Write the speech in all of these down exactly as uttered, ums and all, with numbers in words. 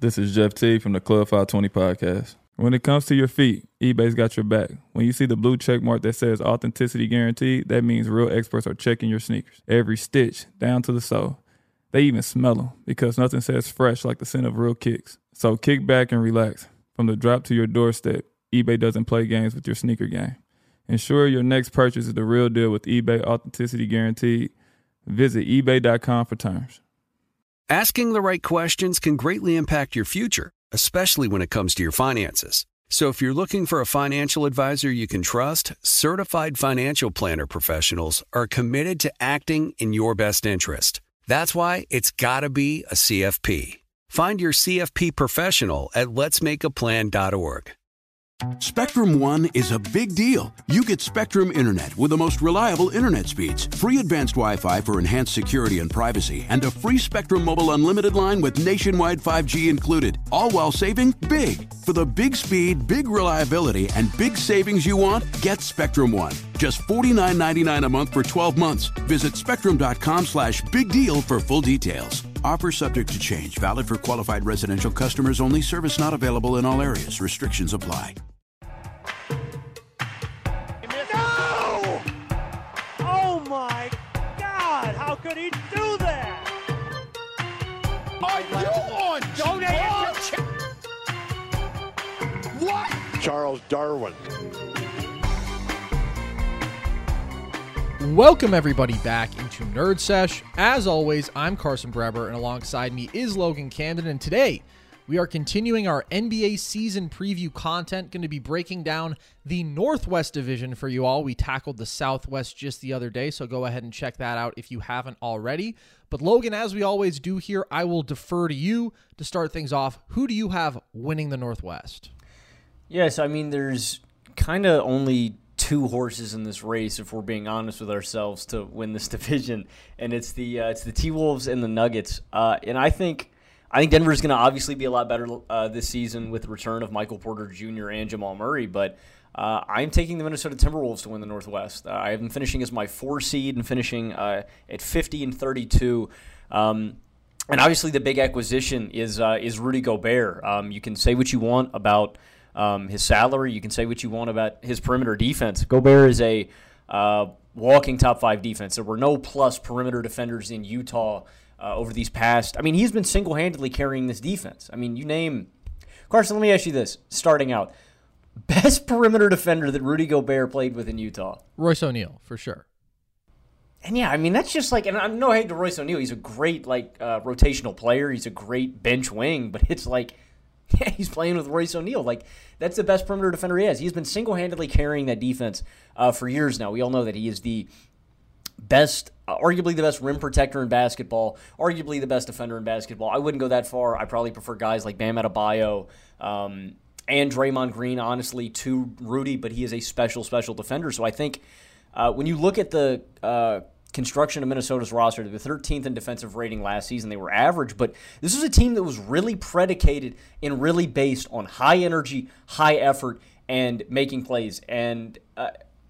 This is Jeff T from the Club five twenty podcast. When it comes to your feet, eBay's got your back. When you see the blue check mark that says authenticity guaranteed, that means real experts are checking your sneakers. Every stitch, down to the sole. They even smell them because nothing says fresh like the scent of real kicks. So kick back and relax. From the drop to your doorstep, eBay doesn't play games with your sneaker game. Ensure your next purchase is the real deal with eBay Authenticity Guaranteed. Visit ebay dot com for terms. Asking the right questions can greatly impact your future, especially when it comes to your finances. So if you're looking for a financial advisor you can trust, certified financial planner professionals are committed to acting in your best interest. That's why it's got to be a C F P. Find your C F P professional at lets make a plan dot org. Spectrum One is a big deal. You get Spectrum Internet with the most reliable internet speeds, free advanced Wi-Fi for enhanced security and privacy, and a free Spectrum Mobile Unlimited line with nationwide five G included, all while saving big. For the big speed, big reliability, and big savings you want, get Spectrum One. Just forty-nine ninety-nine a month for twelve months. Visit spectrum.com slash big deal for full details. Offer subject to change. Valid for qualified residential customers only. Service not available in all areas. Restrictions apply. No! Oh my God! How could he do that? Are you on Don't answer. what? Charles Darwin. Welcome everybody back into Nerd Sesh. As always, I'm Carson Breber, and alongside me is Logan Camden, and today we are continuing our N B A season preview content, going to be breaking down the Northwest Division for you all. We tackled the Southwest just the other day, so go ahead and check that out if you haven't already. But Logan, as we always do here, I will defer to you to start things off. Who do you have winning the Northwest? Yes, I mean, there's kind of only two horses in this race, if we're being honest with ourselves, to win this division, and it's the uh, it's the T-Wolves and the Nuggets. Uh, and I think I think Denver's going to obviously be a lot better uh, this season with the return of Michael Porter Junior and Jamal Murray, but uh, I'm taking the Minnesota Timberwolves to win the Northwest. Uh, I have them finishing as my four seed and finishing uh, at fifty and thirty-two. Um, and obviously the big acquisition is uh, is Rudy Gobert. Um, you can say what you want about Um, his salary. You can say what you want about his perimeter defense. Gobert is a uh, walking top five defense. There were no plus perimeter defenders in Utah uh, over these past. I mean, he's been single-handedly carrying this defense. I mean, you name Carson. Let me ask you this: starting out, best perimeter defender that Rudy Gobert played with in Utah. Royce O'Neal, for sure. And yeah, I mean, that's just like, and I'm no hate to Royce O'Neal. He's a great like uh, rotational player. He's a great bench wing, but it's like, yeah, he's playing with Royce O'Neal. Like, that's the best perimeter defender he has. He's been single-handedly carrying that defense uh, for years now. We all know that he is the best, uh, arguably the best rim protector in basketball, arguably the best defender in basketball. I wouldn't go that far. I probably prefer guys like Bam Adebayo um, and Draymond Green, honestly, to Rudy, but he is a special, special defender. So I think uh, when you look at the uh, construction of Minnesota's roster, they were thirteenth in defensive rating last season. They were average, but this was a team that was really predicated and really based on high energy, high effort, and making plays. And uh,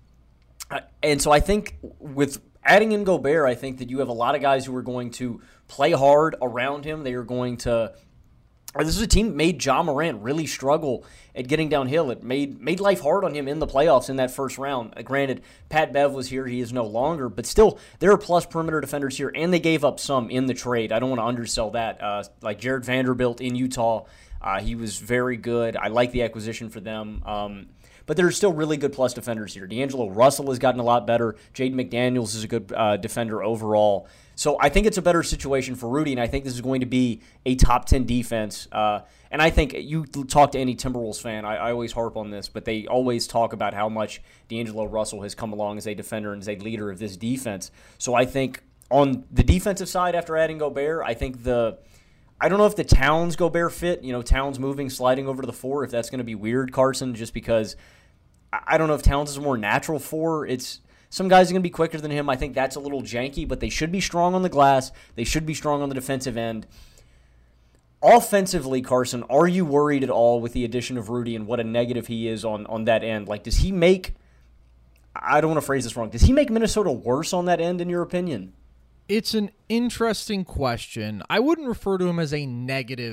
and so I think with adding in Gobert, I think that you have a lot of guys who are going to play hard around him. They are going to This is a team that made Ja Morant really struggle at getting downhill. It made made life hard on him in the playoffs in that first round. Granted, Pat Bev was here. He is no longer. But still, there are plus perimeter defenders here, and they gave up some in the trade. I don't want to undersell that. Uh, like Jared Vanderbilt in Utah, uh, he was very good. I like the acquisition for them. Um, but there are still really good plus defenders here. D'Angelo Russell has gotten a lot better. Jaden McDaniels is a good uh, defender overall. So I think it's a better situation for Rudy, and I think this is going to be a top ten defense. Uh, and I think you talk to any Timberwolves fan, I, I always harp on this, but they always talk about how much D'Angelo Russell has come along as a defender and as a leader of this defense. So I think on the defensive side, after adding Gobert, I think the I don't know if the Towns Gobert fit, you know, Towns moving, sliding over to the four, if that's going to be weird, Carson, just because I don't know if Towns is a more natural four. It's Some guys are going to be quicker than him. I think that's a little janky, but they should be strong on the glass. They should be strong on the defensive end. Offensively, Carson, are you worried at all with the addition of Rudy and what a negative he is on, on that end? Like, does he make, I don't want to phrase this wrong, does he make Minnesota worse on that end, in your opinion? It's an interesting question. I wouldn't refer to him as a negative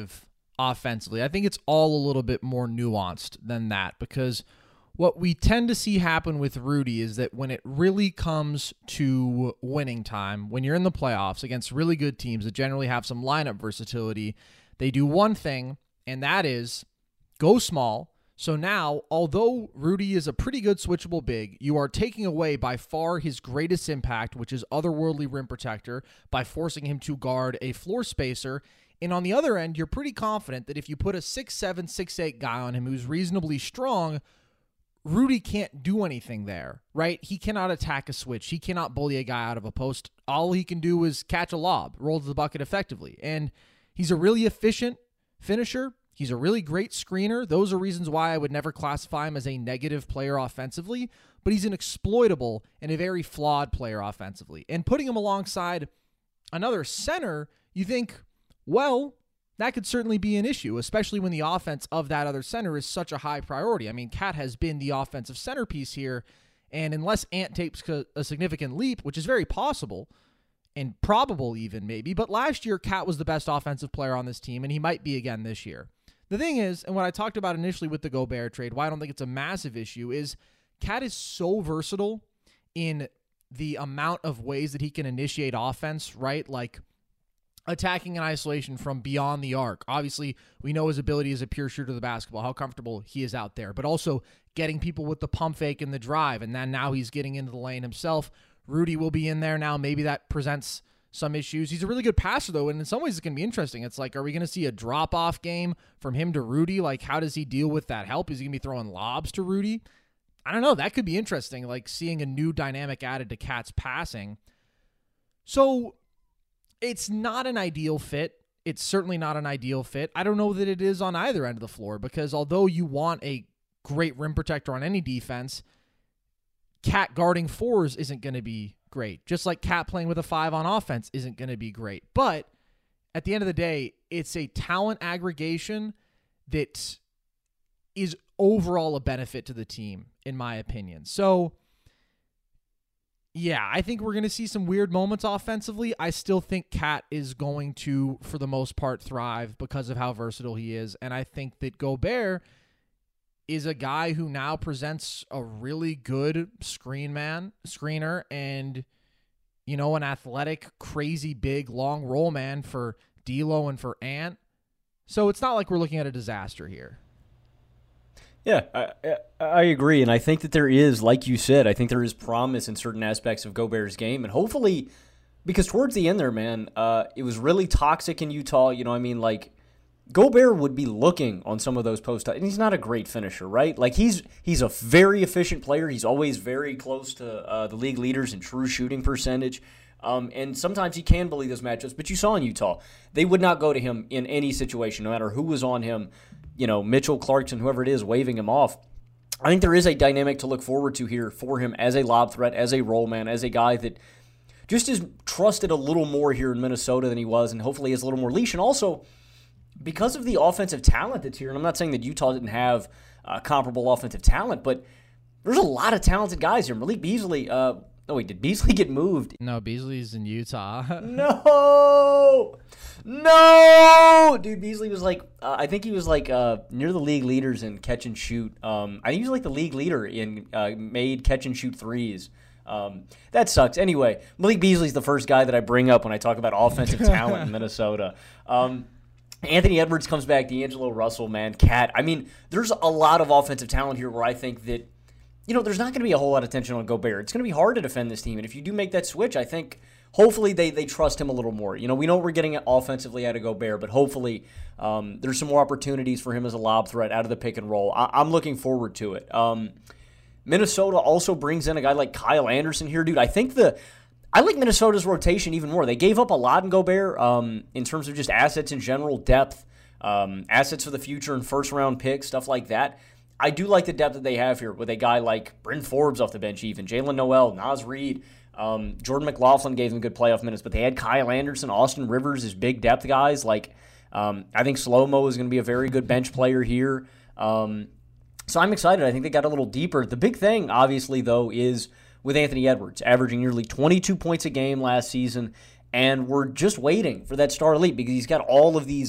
offensively. I think it's all a little bit more nuanced than that, because what we tend to see happen with Rudy is that when it really comes to winning time, when you're in the playoffs against really good teams that generally have some lineup versatility, they do one thing, and that is go small. So now, although Rudy is a pretty good switchable big, you are taking away by far his greatest impact, which is otherworldly rim protector, by forcing him to guard a floor spacer. And on the other end, you're pretty confident that if you put a six seven, six eight guy on him who's reasonably strong, Rudy can't do anything there, right? He cannot attack a switch. He cannot bully a guy out of a post. All he can do is catch a lob, roll to the bucket effectively. And he's a really efficient finisher. He's a really great screener. Those are reasons why I would never classify him as a negative player offensively, but he's an exploitable and a very flawed player offensively. And putting him alongside another center, you think, well, that could certainly be an issue, especially when the offense of that other center is such a high priority. I mean, Cat has been the offensive centerpiece here, and unless Ant takes a significant leap, which is very possible, and probable even maybe, but last year Cat was the best offensive player on this team, and he might be again this year. The thing is, and what I talked about initially with the Gobert trade, why I don't think it's a massive issue, is Cat is so versatile in the amount of ways that he can initiate offense, right? Like attacking in isolation from beyond the arc. Obviously, we know his ability as a pure shooter of the basketball, how comfortable he is out there, but also getting people with the pump fake and the drive, and then now he's getting into the lane himself. Rudy will be in there now. Maybe that presents some issues. He's a really good passer, though, and in some ways it's going to be interesting. It's like, are we going to see a drop-off game from him to Rudy? Like, how does he deal with that help? Is he going to be throwing lobs to Rudy? I don't know. That could be interesting, like seeing a new dynamic added to Cat's passing. So it's not an ideal fit. It's certainly not an ideal fit. I don't know that it is on either end of the floor, because although you want a great rim protector on any defense, Cat guarding fours isn't going to be great. Just like Cat playing with a five on offense isn't going to be great. But at the end of the day, it's a talent aggregation that is overall a benefit to the team, in my opinion. So, yeah, I think we're going to see some weird moments offensively. I still think Cat is going to, for the most part, thrive because of how versatile he is. And I think that Gobert is a guy who now presents a really good screen man, screener, and, you know, an athletic, crazy, big, long roll man for D'Lo and for Ant. So it's not like we're looking at a disaster here. Yeah, I, I agree, and I think that there is, like you said, I think there is promise in certain aspects of Gobert's game, and hopefully, because towards the end there, man, uh, it was really toxic in Utah, you know what I mean, like, Gobert would be looking on some of those post, and he's not a great finisher, right? Like, he's he's a very efficient player. He's always very close to uh, the league leaders in true shooting percentage, um, and sometimes he can bully those matchups. But you saw in Utah, they would not go to him in any situation, no matter who was on him. You know, Mitchell, Clarkson, whoever it is, waving him off. I think there is a dynamic to look forward to here for him as a lob threat, as a roll man, as a guy that just is trusted a little more here in Minnesota than he was, and hopefully has a little more leash. And also, because of the offensive talent that's here, and I'm not saying that Utah didn't have uh, comparable offensive talent, but there's a lot of talented guys here. Malik Beasley, uh, oh wait, did Beasley get moved? No, Beasley's in Utah. no! No! Dude, Beasley was like, uh, I think he was like uh, near the league leaders in catch and shoot. Um, I think he was like the league leader in uh, made catch and shoot threes. Um, that sucks. Anyway, Malik Beasley's the first guy that I bring up when I talk about offensive talent in Minnesota. Um, Anthony Edwards comes back, D'Angelo Russell, man, Cat. I mean, there's a lot of offensive talent here where I think that, you know, there's not going to be a whole lot of tension on Gobert. It's going to be hard to defend this team, and if you do make that switch, I think hopefully they, they trust him a little more. You know, we know we're getting offensively out of Gobert, but hopefully um, there's some more opportunities for him as a lob threat out of the pick and roll. I, I'm looking forward to it. Um, Minnesota also brings in a guy like Kyle Anderson here, dude. I think the I like Minnesota's rotation even more. They gave up a lot in Gobert um, in terms of just assets in general, depth, um, assets for the future and first-round picks, stuff like that. I do like the depth that they have here with a guy like Bryn Forbes off the bench even, Jalen Noel, Naz Reid, um, Jordan McLaughlin gave them good playoff minutes, but they had Kyle Anderson, Austin Rivers as big depth guys. Like, um, I think Slow-Mo is going to be a very good bench player here. Um, so I'm excited. I think they got a little deeper. The big thing, obviously, though, is with Anthony Edwards, averaging nearly twenty-two points a game last season, and we're just waiting for that star elite because he's got all of these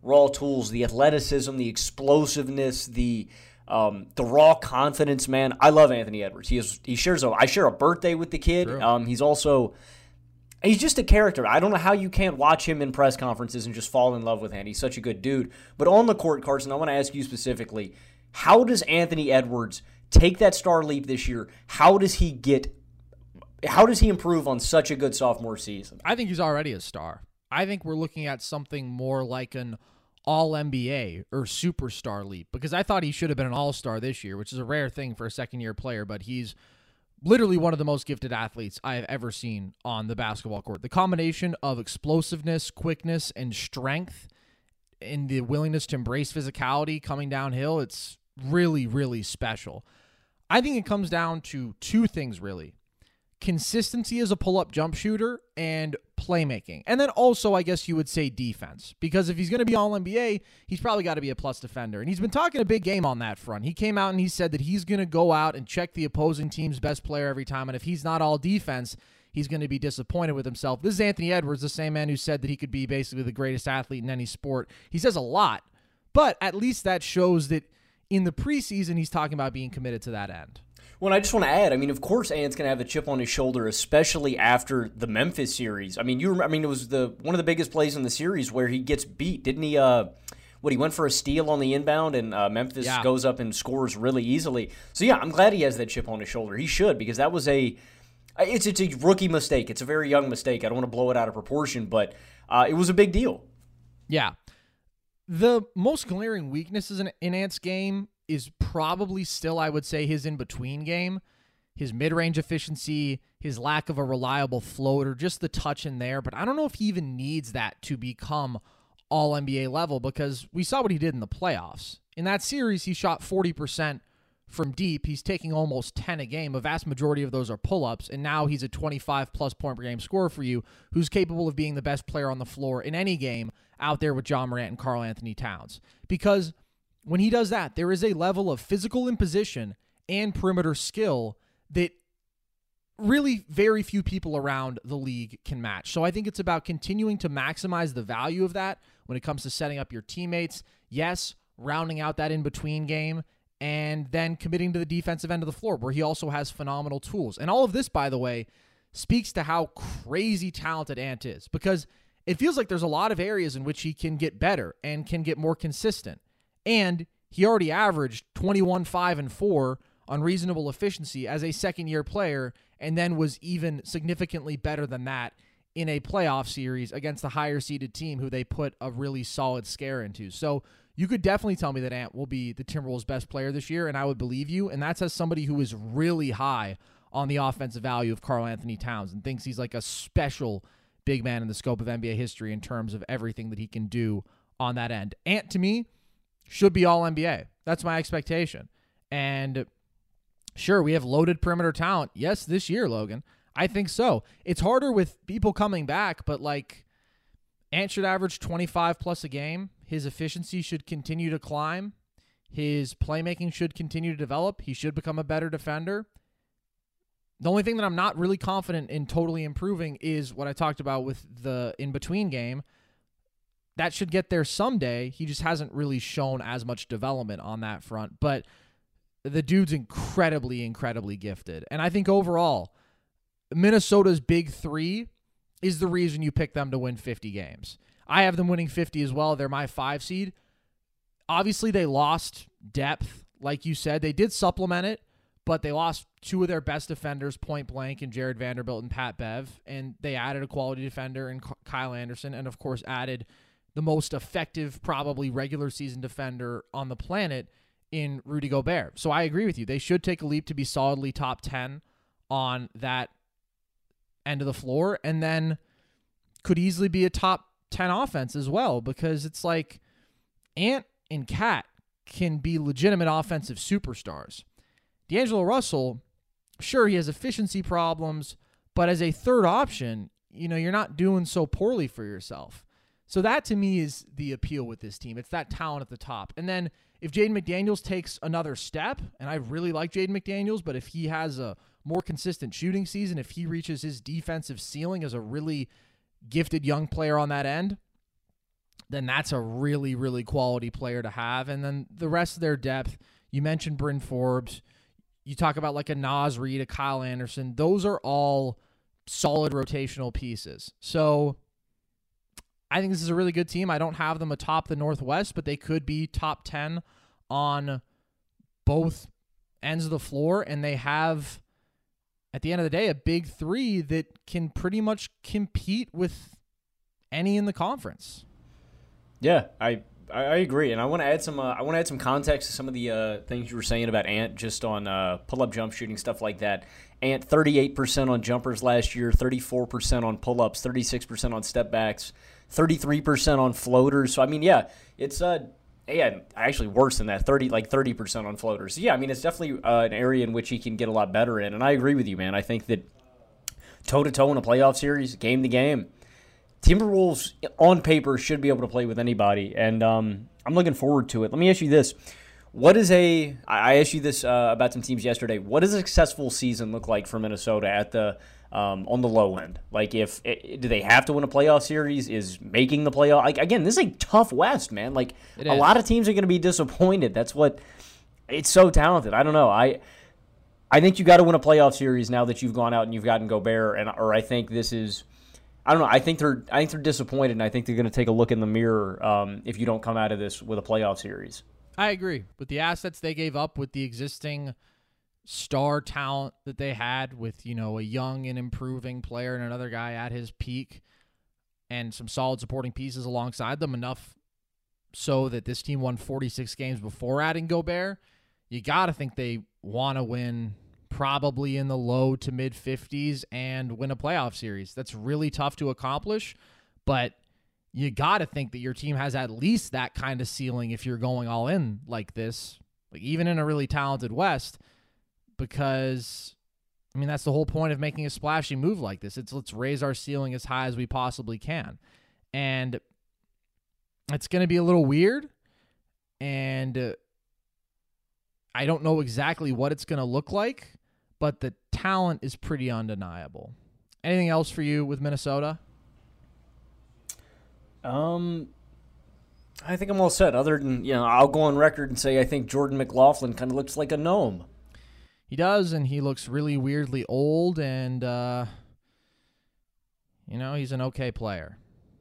raw tools, the athleticism, the explosiveness, the um, the raw confidence, man. I love Anthony Edwards. He is he shares a I share a birthday with the kid. Um, he's also he's just a character. I don't know how you can't watch him in press conferences and just fall in love with him. He's such a good dude. But on the court, Carson, I want to ask you specifically, how does Anthony Edwards take that star leap this year? How does he get how does he improve on such a good sophomore season? I think he's already a star. I think we're looking at something more like an all N B A or superstar leap, because I thought he should have been an all-star this year, which is a rare thing for a second-year player, but he's literally one of the most gifted athletes I have ever seen on the basketball court. The combination of explosiveness, quickness, and strength, and the willingness to embrace physicality coming downhill, it's really, really special. I think it comes down to two things, really. Consistency as a pull-up jump shooter and playmaking. And then also, I guess you would say defense. Because if he's going to be all N B A, he's probably got to be a plus defender. And he's been talking a big game on that front. He came out and he said that he's going to go out and check the opposing team's best player every time. And if he's not all defense, he's going to be disappointed with himself. This is Anthony Edwards, the same man who said that he could be basically the greatest athlete in any sport. He says a lot, but at least that shows that in the preseason, he's talking about being committed to that end. Well, I just want to add, I mean, of course Ant's going to have the chip on his shoulder, especially after the Memphis series. I mean, you remember, I mean, it was the one of the biggest plays in the series where he gets beat. Didn't he, uh, what, he went for a steal on the inbound, and uh, Memphis yeah. goes up and scores really easily. So, yeah, I'm glad he has that chip on his shoulder. He should, because that was a, it's, it's a rookie mistake. It's a very young mistake. I don't want to blow it out of proportion, but uh, it was a big deal. Yeah. The most glaring weaknesses in, in Ant's game is probably still, I would say, his in-between game, his mid-range efficiency, his lack of a reliable floater, just the touch in there. But I don't know if he even needs that to become all N B A level, because we saw what he did in the playoffs. In that series, he shot forty percent from deep. He's taking almost ten a game. A vast majority of those are pull-ups, and now he's a twenty-five plus point per game scorer for you, who's capable of being the best player on the floor in any game out there with John Morant and Karl Anthony Towns. Because when he does that, there is a level of physical imposition and perimeter skill that really very few people around the league can match. So I think it's about continuing to maximize the value of that when it comes to setting up your teammates. Yes, rounding out that in-between game, and then committing to the defensive end of the floor, where he also has phenomenal tools. And all of this, by the way, speaks to how crazy talented Ant is, because it feels like there's a lot of areas in which he can get better and can get more consistent. And he already averaged twenty-one, five, and four on reasonable efficiency as a second-year player, and then was even significantly better than that in a playoff series against the higher-seeded team who they put a really solid scare into. So you could definitely tell me that Ant will be the Timberwolves' best player this year, and I would believe you. And that's as somebody who is really high on the offensive value of Karl Anthony Towns and thinks he's like a special big man in the scope of N B A history in terms of everything that he can do on that end. Ant, to me, should be all N B A. That's my expectation. And sure, we have loaded perimeter talent. Yes, this year, Logan. I think so. It's harder with people coming back, but like Ant should average twenty-five plus a game. His efficiency should continue to climb. His playmaking should continue to develop. He should become a better defender. The only thing that I'm not really confident in totally improving is what I talked about with the in-between game. That should get there someday. He just hasn't really shown as much development on that front. But the dude's incredibly, incredibly gifted. And I think overall, Minnesota's big three is the reason you pick them to win fifty games. I have them winning fifty as well. They're my five seed. Obviously, they lost depth. Like you said, they did supplement it, but they lost two of their best defenders, point blank, in Jared Vanderbilt and Pat Bev. And they added a quality defender in Kyle Anderson, and of course added the most effective, probably regular season defender on the planet in Rudy Gobert. So I agree with you. They should take a leap to be solidly top ten on that end of the floor, and then could easily be a top ten offense as well, because it's like Ant and Cat can be legitimate offensive superstars. D'Angelo Russell, sure, he has efficiency problems, but as a third option, you know, you're not doing so poorly for yourself. So that, to me, is the appeal with this team. It's that talent at the top. And then if Jaden McDaniels takes another step, and I really like Jaden McDaniels, but if he has a more consistent shooting season, if he reaches his defensive ceiling as a really gifted young player on that end, then that's a really, really quality player to have. And then the rest of their depth, you mentioned Bryn Forbes. You talk about like a Naz Reid, a Kyle Anderson. Those are all solid rotational pieces. So I think this is a really good team. I don't have them atop the Northwest, but they could be top ten on both ends of the floor. And they have, at the end of the day, a big three that can pretty much compete with any in the conference. Yeah, I I agree, and I want to add some. Uh, I want to add some context to some of the uh, things you were saying about Ant, just on uh, pull-up jump shooting, stuff like that. Ant thirty-eight percent on jumpers last year, thirty-four percent on pull-ups, thirty-six percent on step backs, thirty-three percent on floaters. So I mean, yeah, it's uh, yeah, actually worse than that, thirty like thirty percent on floaters. So, yeah, I mean, it's definitely uh, an area in which he can get a lot better in, and I agree with you, man. I think that toe-to-toe in a playoff series, game to game, Timberwolves on paper should be able to play with anybody, and um, I'm looking forward to it. Let me ask you this: What is a? I asked you this uh, about some teams yesterday. What does a successful season look like for Minnesota at the um, on the low end? Like, if it, do they have to win a playoff series? Is making the playoff? Like, again, this is a tough West, man. Like, a lot of teams are going to be disappointed. That's what it's so talented. I don't know. I I think you got to win a playoff series now that you've gone out and you've gotten Gobert, and or I think this is. I don't know. I think they're. I think they're disappointed, and I think they're going to take a look in the mirror um, if you don't come out of this with a playoff series. I agree with the assets they gave up, with the existing star talent that they had, with you know a young and improving player and another guy at his peak, and some solid supporting pieces alongside them. Enough so that this team won forty-six games before adding Gobert. You got to think they want to win. Probably in the low to mid fifties and win a playoff series. That's really tough to accomplish, but you got to think that your team has at least that kind of ceiling if you're going all in like this, like even in a really talented West, because, I mean, that's the whole point of making a splashy move like this. It's let's raise our ceiling as high as we possibly can. And it's going to be a little weird, and uh, I don't know exactly what it's going to look like, but the talent is pretty undeniable. Anything else for you with Minnesota? Um, I think I'm all set. Other than, you know, I'll go on record and say I think Jordan McLaughlin kind of looks like a gnome. He does, and he looks really weirdly old, and, uh, you know, he's an okay player.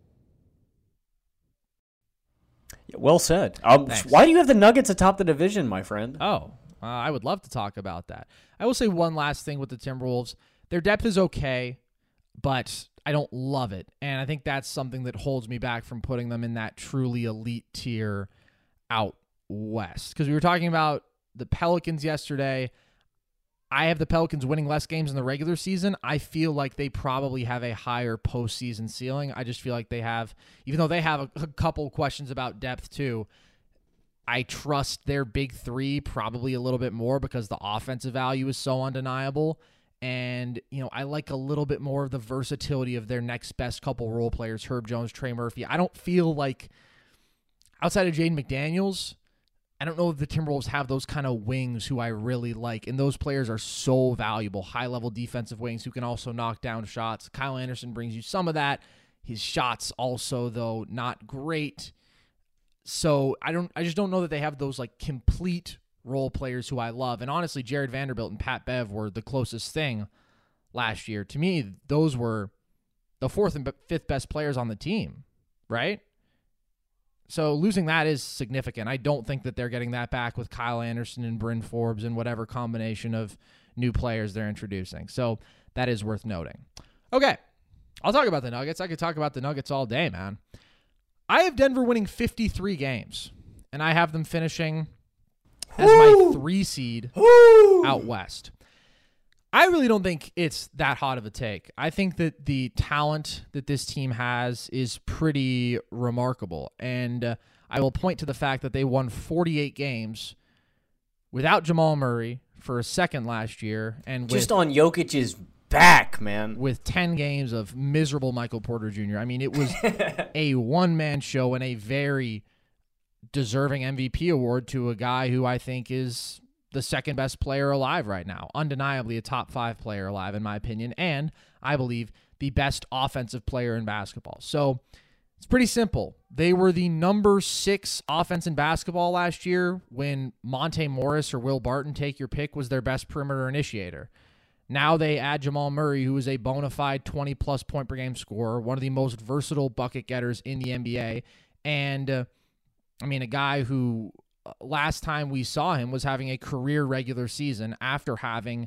Yeah, well said. Um, why do you have the Nuggets atop the division, my friend? Oh, Uh, I would love to talk about that. I will say one last thing with the Timberwolves. Their depth is okay, but I don't love it. And I think that's something that holds me back from putting them in that truly elite tier out west. Because we were talking about the Pelicans yesterday. I have the Pelicans winning less games in the regular season. I feel like they probably have a higher postseason ceiling. I just feel like they have, even though they have a, a couple questions about depth too, I trust their big three probably a little bit more because the offensive value is so undeniable. And, you know, I like a little bit more of the versatility of their next best couple role players, Herb Jones, Trey Murphy. I don't feel like, outside of Jaden McDaniels, I don't know if the Timberwolves have those kind of wings who I really like. And those players are so valuable, high-level defensive wings who can also knock down shots. Kyle Anderson brings you some of that. His shots also, though, not great. So I don't. I just don't know that they have those like complete role players who I love. And honestly, Jared Vanderbilt and Pat Bev were the closest thing last year. To me, those were the fourth and fifth best players on the team, right? So losing that is significant. I don't think that they're getting that back with Kyle Anderson and Bryn Forbes and whatever combination of new players they're introducing. So that is worth noting. Okay, I'll talk about the Nuggets. I could talk about the Nuggets all day, man. I have Denver winning fifty-three games, and I have them finishing as my three seed out west. I really don't think it's that hot of a take. I think that the talent that this team has is pretty remarkable, and uh, I will point to the fact that they won forty-eight games without Jamal Murray for a second last year, and with, just on Jokic's back, man. With ten games of miserable Michael Porter Junior I mean, it was a one-man show and a very deserving M V P award to a guy who I think is the second best player alive right now. Undeniably a top five player alive, in my opinion, and I believe the best offensive player in basketball. So It's pretty simple. They were the number six offense in basketball last year when Monte Morris or Will Barton, take your pick, was their best perimeter initiator. Now they add Jamal Murray, who is a bona fide twenty-plus point per game scorer, one of the most versatile bucket getters in the N B A. And, uh, I mean, a guy who last time we saw him was having a career regular season after having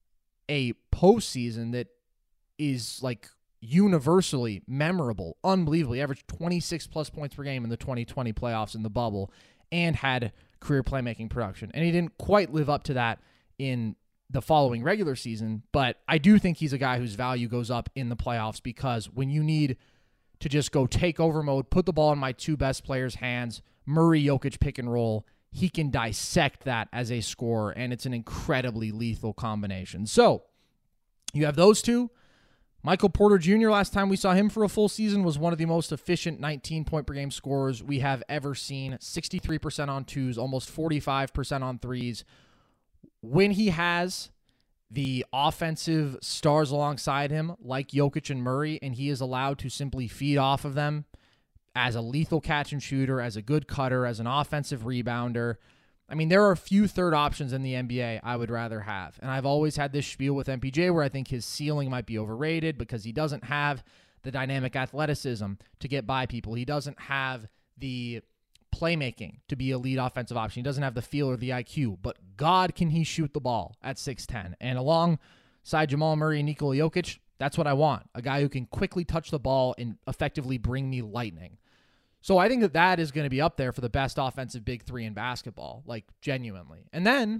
a postseason that is, like, universally memorable, unbelievable. He averaged twenty-six plus points per game in the twenty twenty playoffs in the bubble and had career playmaking production. And he didn't quite live up to that in the following regular season, but I do think he's a guy whose value goes up in the playoffs because when you need to just go take over mode, put the ball in my two best players' hands, Murray, Jokic pick and roll, he can dissect that as a scorer, and it's an incredibly lethal combination. So you have those two. Michael Porter Junior, last time we saw him for a full season, was one of the most efficient nineteen-point-per-game scorers we have ever seen. sixty-three percent on twos, almost forty-five percent on threes. When he has the offensive stars alongside him, like Jokic and Murray, and he is allowed to simply feed off of them as a lethal catch and shooter, as a good cutter, as an offensive rebounder. I mean, there are a few third options in the N B A I would rather have. And I've always had this spiel with M P J where I think his ceiling might be overrated because he doesn't have the dynamic athleticism to get by people. He doesn't have the playmaking to be a lead offensive option. He doesn't have the feel or the I Q, but God, can he shoot the ball at six ten. And alongside Jamal Murray and Nikola Jokic, that's what I want. A guy who can quickly touch the ball and effectively bring me lightning. So I think that that is going to be up there for the best offensive big three in basketball, like genuinely. And then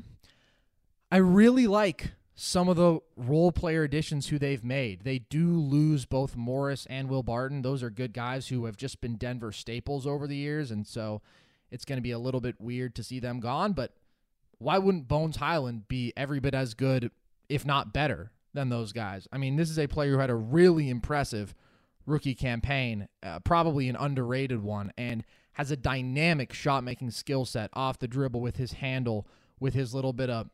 I really like some of the role player additions who they've made. They do lose both Morris and Will Barton. Those are good guys who have just been Denver staples over the years, and so it's going to be a little bit weird to see them gone. But why wouldn't Bones Highland be every bit as good, if not better, than those guys? I mean, this is a player who had a really impressive rookie campaign, uh, probably an underrated one, and has a dynamic shot-making skill set off the dribble with his handle, with his little bit of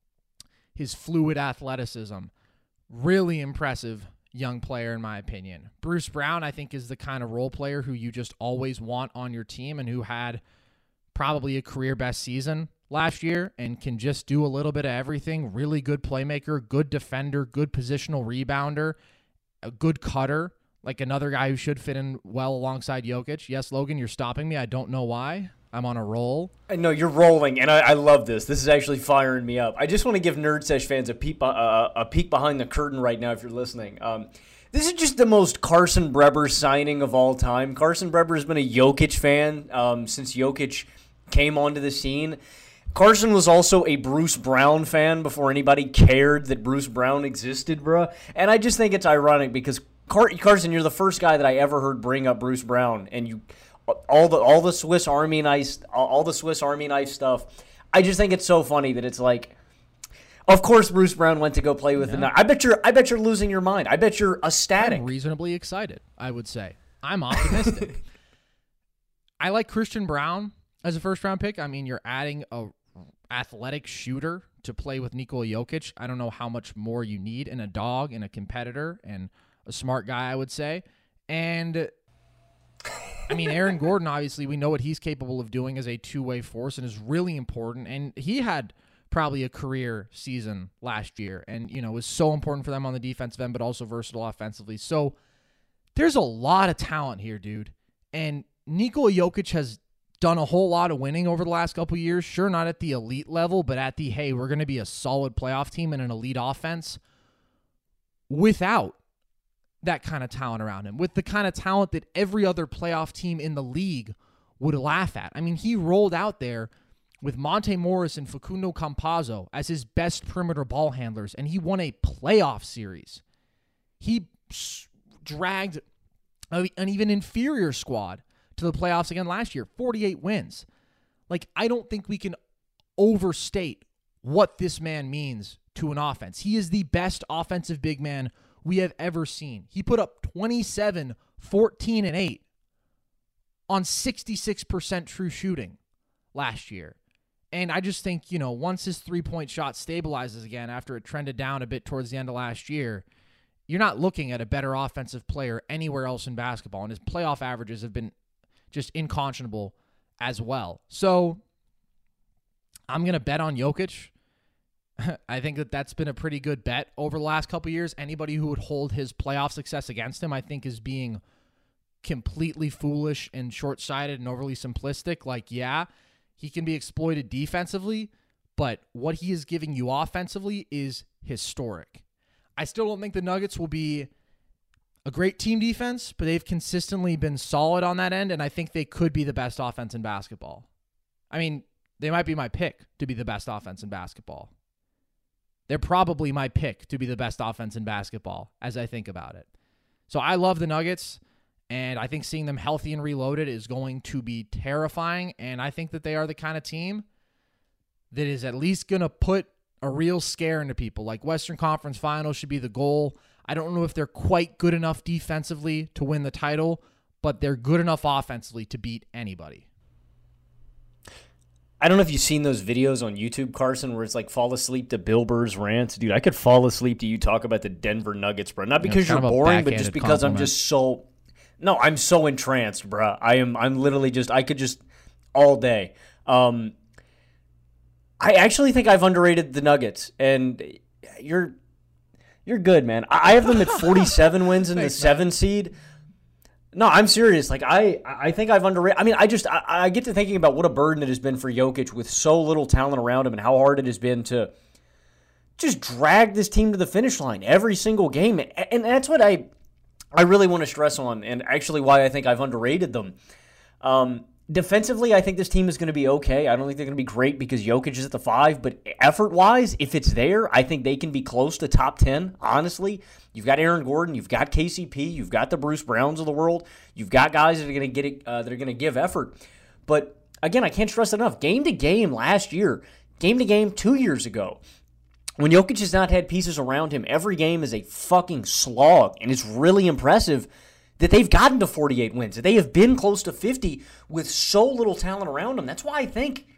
his fluid athleticism. Really impressive young player, in my opinion. Bruce Brown, I think, is the kind of role player who you just always want on your team and who had probably a career best season last year and can just do a little bit of everything. Really good playmaker, good defender, good positional rebounder, a good cutter. Like another guy who should fit in well alongside Jokic. Yes, Logan, you're stopping me. I don't know why. I'm on a roll. I know you're rolling, and I, I love this. This is actually firing me up. I just want to give Nerd Sesh fans a peek, uh, a peek behind the curtain right now if you're listening. Um, this is just the most Carson Breber signing of all time. Carson Breber has been a Jokic fan um, since Jokic came onto the scene. Carson was also a Bruce Brown fan before anybody cared that Bruce Brown existed, bruh. And I just think it's ironic because Car- Carson, you're the first guy that I ever heard bring up Bruce Brown, and you all the all the Swiss Army knife, all the Swiss Army knife stuff. I just think it's so funny that it's like, of course Bruce Brown went to go play with yeah. the knife. I bet you're I bet you're losing your mind. I bet you're ecstatic. I'm reasonably excited, I would say. I'm optimistic. I like Christian Brown as a first round pick. I mean, you're adding a athletic shooter to play with Nikola Jokic. I don't know how much more you need in a dog and a competitor and a smart guy, I would say. And, I mean, Aaron Gordon, obviously, we know what he's capable of doing as a two-way force and is really important. And he had probably a career season last year and, you know, was so important for them on the defensive end, but also versatile offensively. So there's a lot of talent here, dude. And Nikola Jokic has done a whole lot of winning over the last couple of years. Sure, not at the elite level, but at the, hey, we're going to be a solid playoff team and an elite offense without that kind of talent around him, with the kind of talent that every other playoff team in the league would laugh at. I mean, he rolled out there with Monte Morris and Facundo Campazzo as his best perimeter ball handlers, and he won a playoff series. He dragged an even inferior squad to the playoffs again last year, forty-eight wins. Like, I don't think we can overstate what this man means to an offense. He is the best offensive big man we have ever seen. He put up twenty-seven, fourteen, and eight on sixty-six percent true shooting last year. And I just think, you know, once his three-point shot stabilizes again after it trended down a bit towards the end of last year, you're not looking at a better offensive player anywhere else in basketball, and his playoff averages have been just inconscionable as well. So I'm going to bet on Jokic. I think that that's been a pretty good bet over the last couple of years. Anybody who would hold his playoff success against him, I think, is being completely foolish and short-sighted and overly simplistic. Like, yeah, he can be exploited defensively, but what he is giving you offensively is historic. I still don't think the Nuggets will be a great team defense, but they've consistently been solid on that end, and I think they could be the best offense in basketball. I mean, they might be my pick to be the best offense in basketball. They're probably my pick to be the best offense in basketball as I think about it. So I love the Nuggets, and I think seeing them healthy and reloaded is going to be terrifying, and I think that they are the kind of team that is at least going to put a real scare into people. Like, Western Conference Finals should be the goal. I don't know if they're quite good enough defensively to win the title, but they're good enough offensively to beat anybody. I don't know if you've seen those videos on YouTube, Carson, where it's like fall asleep to Bill Burr's rants. Dude, I could fall asleep to you talk about the Denver Nuggets, bro. Not because you're boring, but just because compliment. I'm just so... No, I'm so entranced, bro. I am, I'm literally just... I could just... All day. Um, I actually think I've underrated the Nuggets, and you're... You're good, man. I have them at forty-seven wins in Thanks, the seven man. seed. No, I'm serious. Like, I, I think I've underrated. I mean, I just I, I get to thinking about what a burden it has been for Jokic with so little talent around him, and how hard it has been to just drag this team to the finish line every single game. And, and that's what I I really want to stress on, and actually why I think I've underrated them. Um, defensively, I think this team is going to be okay. I don't think they're going to be great because Jokic is at the five, but effort-wise, if it's there, I think they can be close to top ten, honestly. You've got Aaron Gordon, you've got K C P, you've got the Bruce Browns of the world, you've got guys that are going to get it, uh, that are going to give effort. But again, I can't stress enough. Game to game last year, game to game two years ago, when Jokic has not had pieces around him, every game is a fucking slog, and it's really impressive that they've gotten to forty-eight wins, that they have been close to fifty with so little talent around them. That's why I think,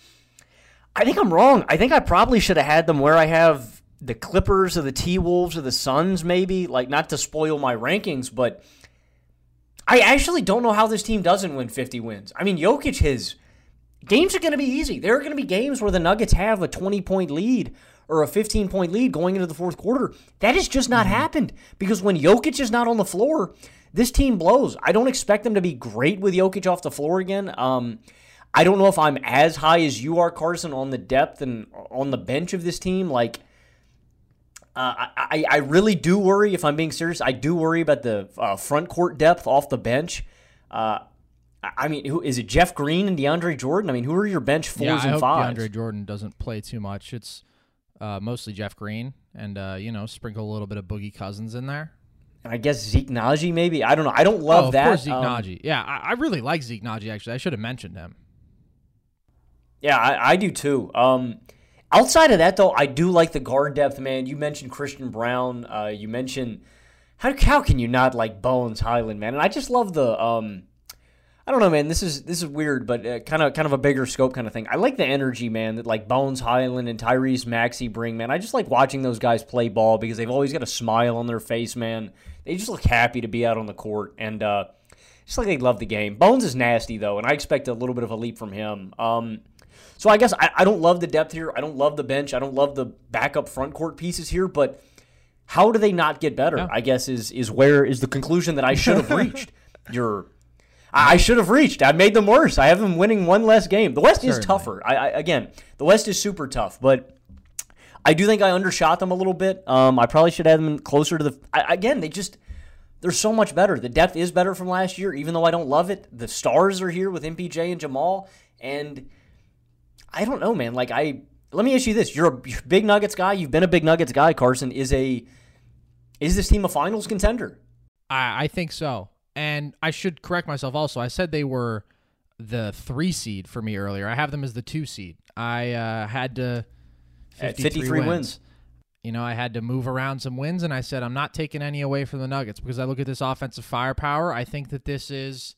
I think I'm wrong. I think I probably should have had them where I have the Clippers or the T-Wolves or the Suns, maybe, like, not to spoil my rankings, but I actually don't know how this team doesn't win fifty wins. I mean, Jokic, his games are going to be easy. There are going to be games where the Nuggets have a twenty-point lead or a fifteen-point lead going into the fourth quarter. That has just not mm-hmm. happened, because when Jokic is not on the floor, this team blows. I don't expect them to be great with Jokic off the floor again. Um, I don't know if I'm as high as you are, Carson, on the depth and on the bench of this team. Like, uh, I, I really do worry, if I'm being serious, I do worry about the uh, front court depth off the bench. Uh, I mean, who is it? Jeff Green and DeAndre Jordan? I mean, who are your bench fours yeah, I and hope fives? DeAndre Jordan doesn't play too much. It's uh, mostly Jeff Green, and uh, you know, sprinkle a little bit of Boogie Cousins in there. I guess Zeke Naji, maybe. I don't know. I don't love oh, of that. Of course, Zeke um, Naji. Yeah, I, I really like Zeke Naji, actually. I should have mentioned him. Yeah, I, I do too. Um, outside of that, though, I do like the guard depth, man. You mentioned Christian Brown. Uh, you mentioned... How, how can you not like Bones Highland, man? And I just love the... Um, I don't know, man. This is this is weird, but uh, kind of kind of a bigger scope kind of thing. I like the energy, man, that like Bones Highland and Tyrese Maxey bring, man. I just like watching those guys play ball because they've always got a smile on their face, man. They just look happy to be out on the court, and uh, just like they love the game. Bones is nasty, though, and I expect a little bit of a leap from him. Um, so I guess I, I don't love the depth here. I don't love the bench. I don't love the backup front court pieces here, but how do they not get better, yeah. I guess, is is where is the conclusion that I should have reached. You're... I should have reached. I made them worse. I have them winning one less game. The West Certainly. is tougher. I, I again, the West is super tough, but I do think I undershot them a little bit. Um, I probably should have them closer to the. I, again, they just they're so much better. The depth is better from last year, even though I don't love it. The stars are here with M P J and Jamal, and I don't know, man. Like I, let me ask you this: You're a you're a big Nuggets guy. You've been a big Nuggets guy. Carson is a. Is this team a finals contender? I, I think so. And I should correct myself also. I said they were the three seed for me earlier. I have them as the two seed. I uh, had to at fifty-three wins. wins. You know, I had to move around some wins, and I said I'm not taking any away from the Nuggets because I look at this offensive firepower. I think that this is,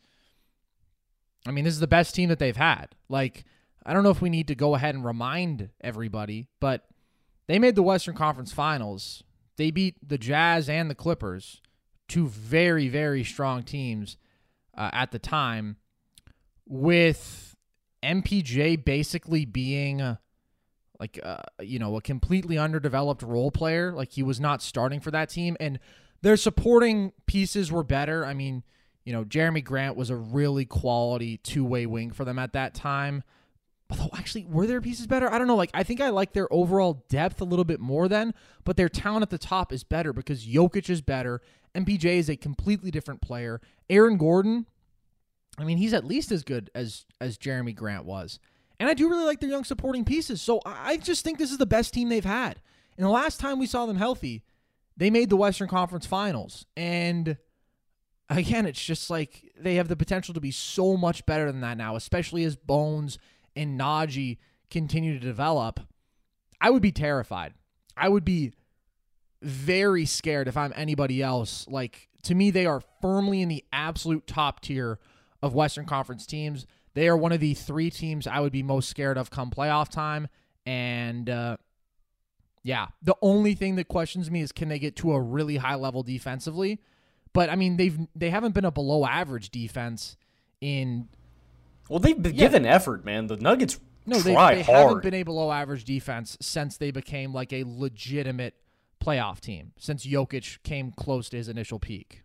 I mean, this is the best team that they've had. Like, I don't know if we need to go ahead and remind everybody, but they made the Western Conference Finals they beat the Jazz and the Clippers, two very, very strong teams uh, at the time, with M P J basically being uh, like, uh, you know, a completely underdeveloped role player. Like, he was not starting for that team, and their supporting pieces were better. I mean, you know, Jeremy Grant was a really quality two-way wing for them at that time. Although, actually, were their pieces better? I don't know. Like, I think I like their overall depth a little bit more then, but their talent at the top is better because Jokic is better. M P J is a completely different player. Aaron Gordon, I mean, he's at least as good as, as Jeremy Grant was. And I do really like their young supporting pieces. So I just think this is the best team they've had. And the last time we saw them healthy, they made the Western Conference Finals. And again, it's just like they have the potential to be so much better than that now, especially as Bones and Najee continue to develop. I would be terrified. I would be very scared if I'm anybody else. Like, to me, they are firmly in the absolute top tier of Western Conference teams. They are one of the three teams I would be most scared of come playoff time. And, uh, yeah, the only thing that questions me is can they get to a really high level defensively? But, I mean, they've, they haven't been a below average defense in... Well, they've been Yeah. given effort, man. The Nuggets No, they, try they hard. haven't been a below average defense since they became like a legitimate playoff team, since Jokic came close to his initial peak.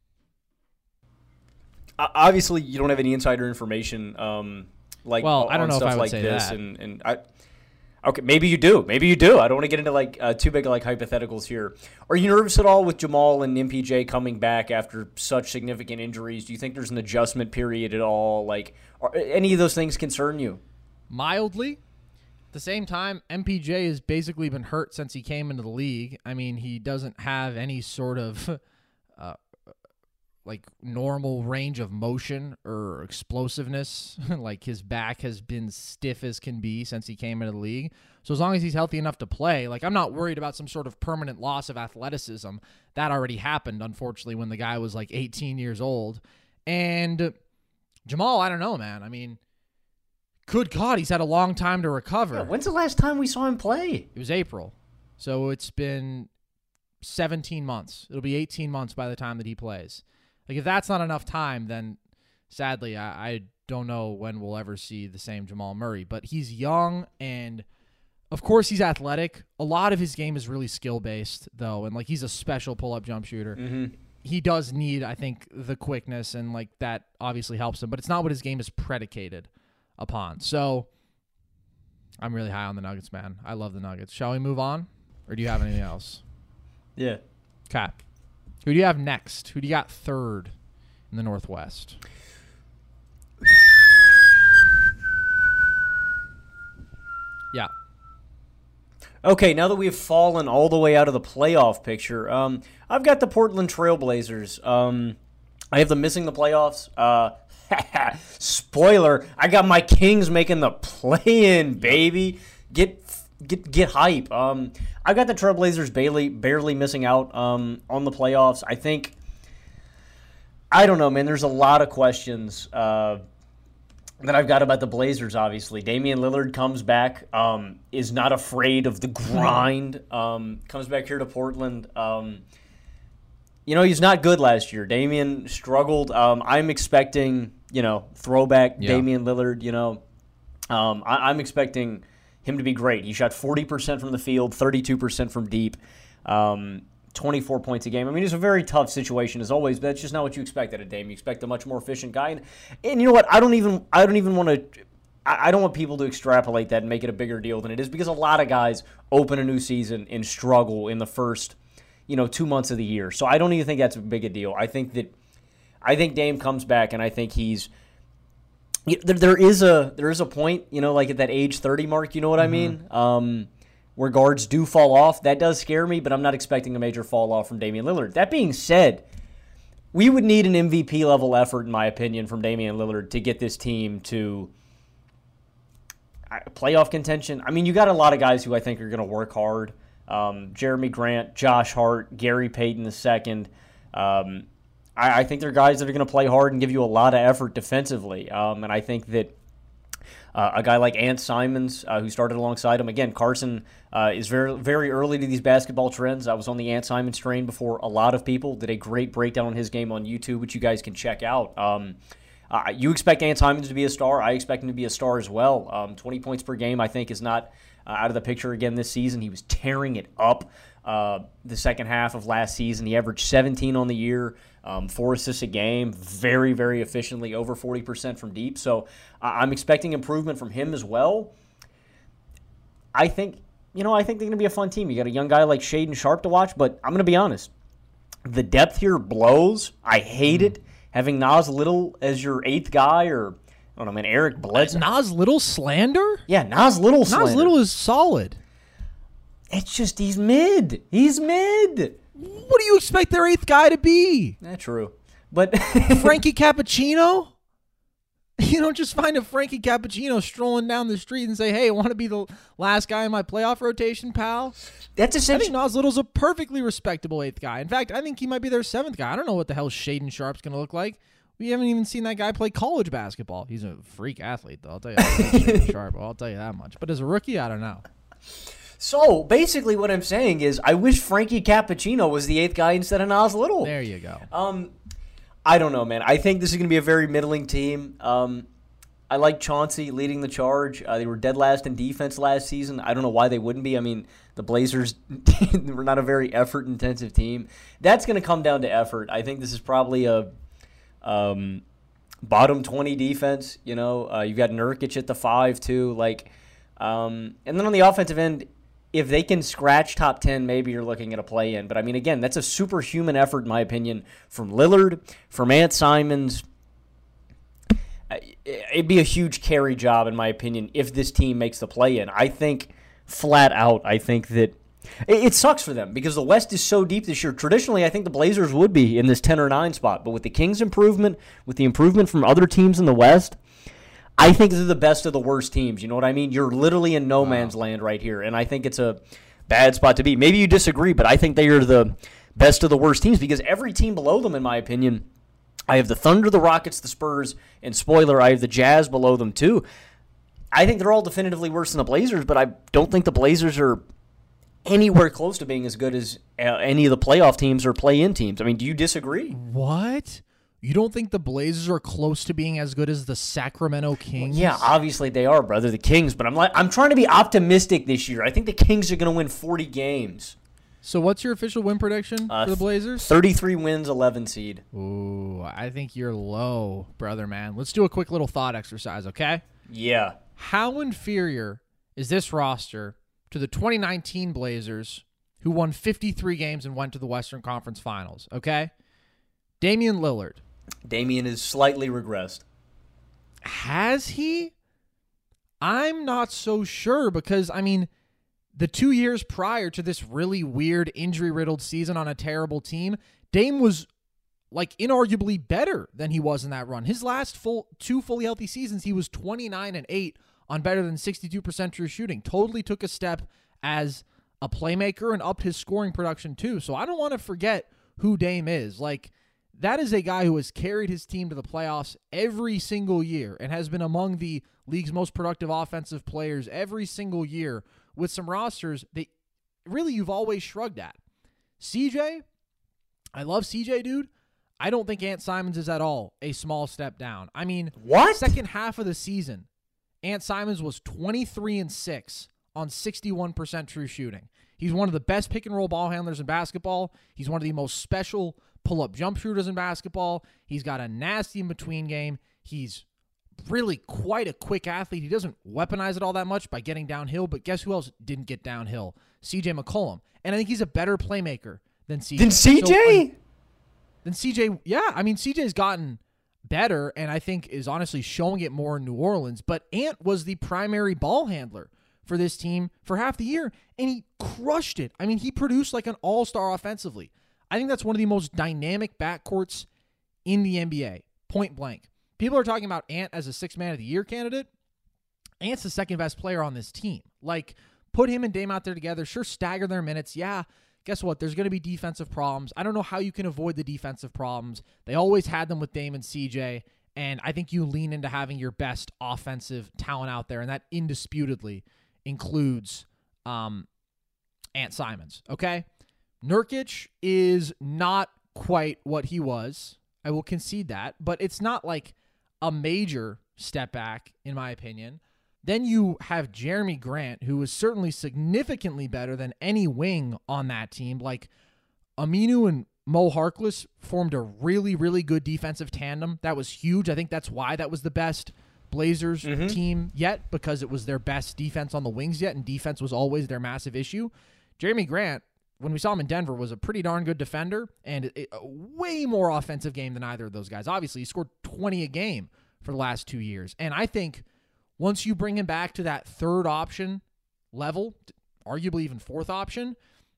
Uh, obviously, you don't have any insider information, um, like Well, on I don't know if stuff I would like say this, that. and and I. Okay, maybe you do. Maybe you do. I don't want to get into like uh, too big of like hypotheticals here. Are you nervous at all with Jamal and M P J coming back after such significant injuries? Do you think there's an adjustment period at all? Like, are any of those things concern you? Mildly. At the same time, M P J has basically been hurt since he came into the league. I mean, he doesn't have any sort of uh, like normal range of motion or explosiveness. Like, his back has been stiff as can be since he came into the league. So as long as he's healthy enough to play, like, I'm not worried about some sort of permanent loss of athleticism. That already happened, unfortunately, when the guy was like eighteen years old. And Jamal, I don't know, man. I mean, good God, he's had a long time to recover. Yeah, when's the last time we saw him play? It was April. So it's been seventeen months. It'll be eighteen months by the time that he plays. Like, if that's not enough time, then sadly, I, I don't know when we'll ever see the same Jamal Murray. But he's young, and of course he's athletic. A lot of his game is really skill-based, though, and, like, he's a special pull-up jump shooter. Mm-hmm. He does need, I think, the quickness, and, like, that obviously helps him. But it's not what his game is predicated upon. So I'm really high on the Nuggets, man. I love the Nuggets. Shall we move on, or do you have anything else? Yeah. Okay. Who do you have next? Who do you got third in the Northwest? Yeah. Okay, now that we've fallen all the way out of the playoff picture, um, I've got the Portland Trailblazers. Um, I have them missing the playoffs. Uh, spoiler, I got my Kings making the play-in, baby. Get get get hype. Um, I got the Trailblazers barely, barely missing out um, on the playoffs. I think, I don't know, man, there's a lot of questions uh, that I've got about the Blazers, obviously. Damian Lillard comes back, um, is not afraid of the grind, um, comes back here to Portland. Um, you know, he's not good last year. Damian struggled. Um, I'm expecting, you know, throwback Yeah. Damian Lillard, you know. Um, I, I'm expecting him to be great. He shot forty percent from the field, thirty-two percent from deep, um, twenty-four points a game. I mean, it's a very tough situation as always, but that's just not what you expect out of Dame. You expect a much more efficient guy. And, and you know what? I don't even I don't even want to I don't want people to extrapolate that and make it a bigger deal than it is, because a lot of guys open a new season and struggle in the first, you know, two months of the year. So I don't even think that's a big a deal. I think that I think Dame comes back, and I think he's There, there is a there is a point, you know, like at that age thirty mark, you know what mm-hmm. I mean, um, where guards do fall off. That does scare me, but I'm not expecting a major fall off from Damian Lillard. That being said, we would need an M V P level effort, in my opinion, from Damian Lillard to get this team to playoff contention. I mean, you got a lot of guys who I think are going to work hard. Um, Jeremy Grant, Josh Hart, Gary Payton the second. Um, I, I think they're guys that are going to play hard and give you a lot of effort defensively. Um, and I think that Uh, a guy like Ant Simons, uh, who started alongside him. Again, Carson uh, is very very early to these basketball trends. I was on the Ant Simons train before a lot of people. Did a great breakdown on his game on YouTube, which you guys can check out. Um, uh, you expect Ant Simons to be a star. I expect him to be a star as well. Um, twenty points per game, I think, is not uh, out of the picture again this season. He was tearing it up uh, the second half of last season. He averaged seventeen on the year. Um, four assists a game, very, very efficiently, over forty percent from deep. So uh, I'm expecting improvement from him as well. I think, you know, I think they're going to be a fun team. You got a young guy like Shaedon Sharpe to watch, but I'm going to be honest. The depth here blows. I hate it. Having Nas Little as your eighth guy, or, I don't know, man, Eric Bledsoe. Nas Little slander? Yeah, Nas Little slander. Nas Little is solid. It's just he's mid. He's mid. What do you expect their eighth guy to be? That's true. But Frankie Cappuccino? You don't just find a Frankie Cappuccino strolling down the street and say, hey, I want to be the last guy in my playoff rotation, pal. That's essentially. I think Nas Little's a perfectly respectable eighth guy. In fact, I think he might be their seventh guy. I don't know what the hell Shaedon Sharpe's going to look like. We haven't even seen that guy play college basketball. He's a freak athlete, though. I'll tell you that. Sharpe, I'll tell you that much. But as a rookie, I don't know. So, basically what I'm saying is I wish Frankie Cappuccino was the eighth guy instead of Nas Little. There you go. Um, I don't know, man. I think this is going to be a very middling team. Um, I like Chauncey leading the charge. Uh, they were dead last in defense last season. I don't know why they wouldn't be. I mean, the Blazers were not a very effort-intensive team. That's going to come down to effort. I think this is probably a um, bottom twenty defense. You know, uh, you've got Nurkic at the five, too. Like, um, and then on the offensive end, if they can scratch top ten, maybe you're looking at a play-in. But, I mean, again, that's a superhuman effort, in my opinion, from Lillard, from Ant Simons. It'd be a huge carry job, in my opinion, if this team makes the play-in. I think, flat out, I think that it sucks for them because the West is so deep this year. Traditionally, I think the Blazers would be in this ten or nine spot. But with the Kings' improvement, with the improvement from other teams in the West, I think they're the best of the worst teams. You know what I mean? You're literally in no man's land right here, and I think it's a bad spot to be. Maybe you disagree, but I think they are the best of the worst teams because every team below them, in my opinion, I have the Thunder, the Rockets, the Spurs, and spoiler, I have the Jazz below them too. I think they're all definitively worse than the Blazers, but I don't think the Blazers are anywhere close to being as good as uh, any of the playoff teams or play-in teams. I mean, do you disagree? What? You don't think the Blazers are close to being as good as the Sacramento Kings? Well, yeah, obviously they are, brother, the Kings. But I'm like, I'm trying to be optimistic this year. I think the Kings are going to win forty games. So what's your official win prediction uh, for the Blazers? thirty-three wins, eleven seed. Ooh, I think you're low, brother, man. Let's do a quick little thought exercise, okay? Yeah. How inferior is this roster to the twenty nineteen Blazers who won fifty-three games and went to the Western Conference Finals, okay? Damian Lillard. Damian is slightly regressed. Has he? I'm not so sure because, I mean, the two years prior to this really weird injury-riddled season on a terrible team, Dame was, like, inarguably better than he was in that run. His last full two fully healthy seasons, he was twenty-nine and eight on better than sixty-two percent true shooting. Totally took a step as a playmaker and upped his scoring production, too. So I don't want to forget who Dame is. Like, that is a guy who has carried his team to the playoffs every single year and has been among the league's most productive offensive players every single year with some rosters that really you've always shrugged at. C J, I love C J, dude. I don't think Ant Simons is at all a small step down. I mean, what? Second half of the season, Ant Simons was twenty-three and six on sixty-one percent true shooting. He's one of the best pick and roll ball handlers in basketball. He's one of the most special pull-up jump shooters in basketball. He's got a nasty in-between game. He's really quite a quick athlete. He doesn't weaponize it all that much by getting downhill, but guess who else didn't get downhill? C J McCollum. And I think he's a better playmaker than C J. Than C J? So, um, then C J, yeah. I mean, C J's gotten better and I think is honestly showing it more in New Orleans, but Ant was the primary ball handler for this team for half the year, and he crushed it. I mean, he produced like an all-star offensively. I think that's one of the most dynamic backcourts in the N B A, point blank. People are talking about Ant as a sixth man of the year candidate. Ant's the second best player on this team. Like, put him and Dame out there together. Sure, stagger their minutes. Yeah, guess what? There's going to be defensive problems. I don't know how you can avoid the defensive problems. They always had them with Dame and C J, And I think you lean into having your best offensive talent out there, and that indisputably includes um, Ant Simons, okay? Nurkic is not quite what he was. I will concede that, but it's not like a major step back, in my opinion. Then you have Jeremy Grant, who is certainly significantly better than any wing on that team. Like, Aminu and Mo Harkless formed a really, really good defensive tandem. That was huge. I think that's why that was the best Blazers mm-hmm. team yet, because it was their best defense on the wings yet, and defense was always their massive issue. Jeremy Grant, when we saw him in Denver, was a pretty darn good defender and a way more offensive game than either of those guys. Obviously, he scored twenty a game for the last two years. And I think once you bring him back to that third option level, arguably even fourth option,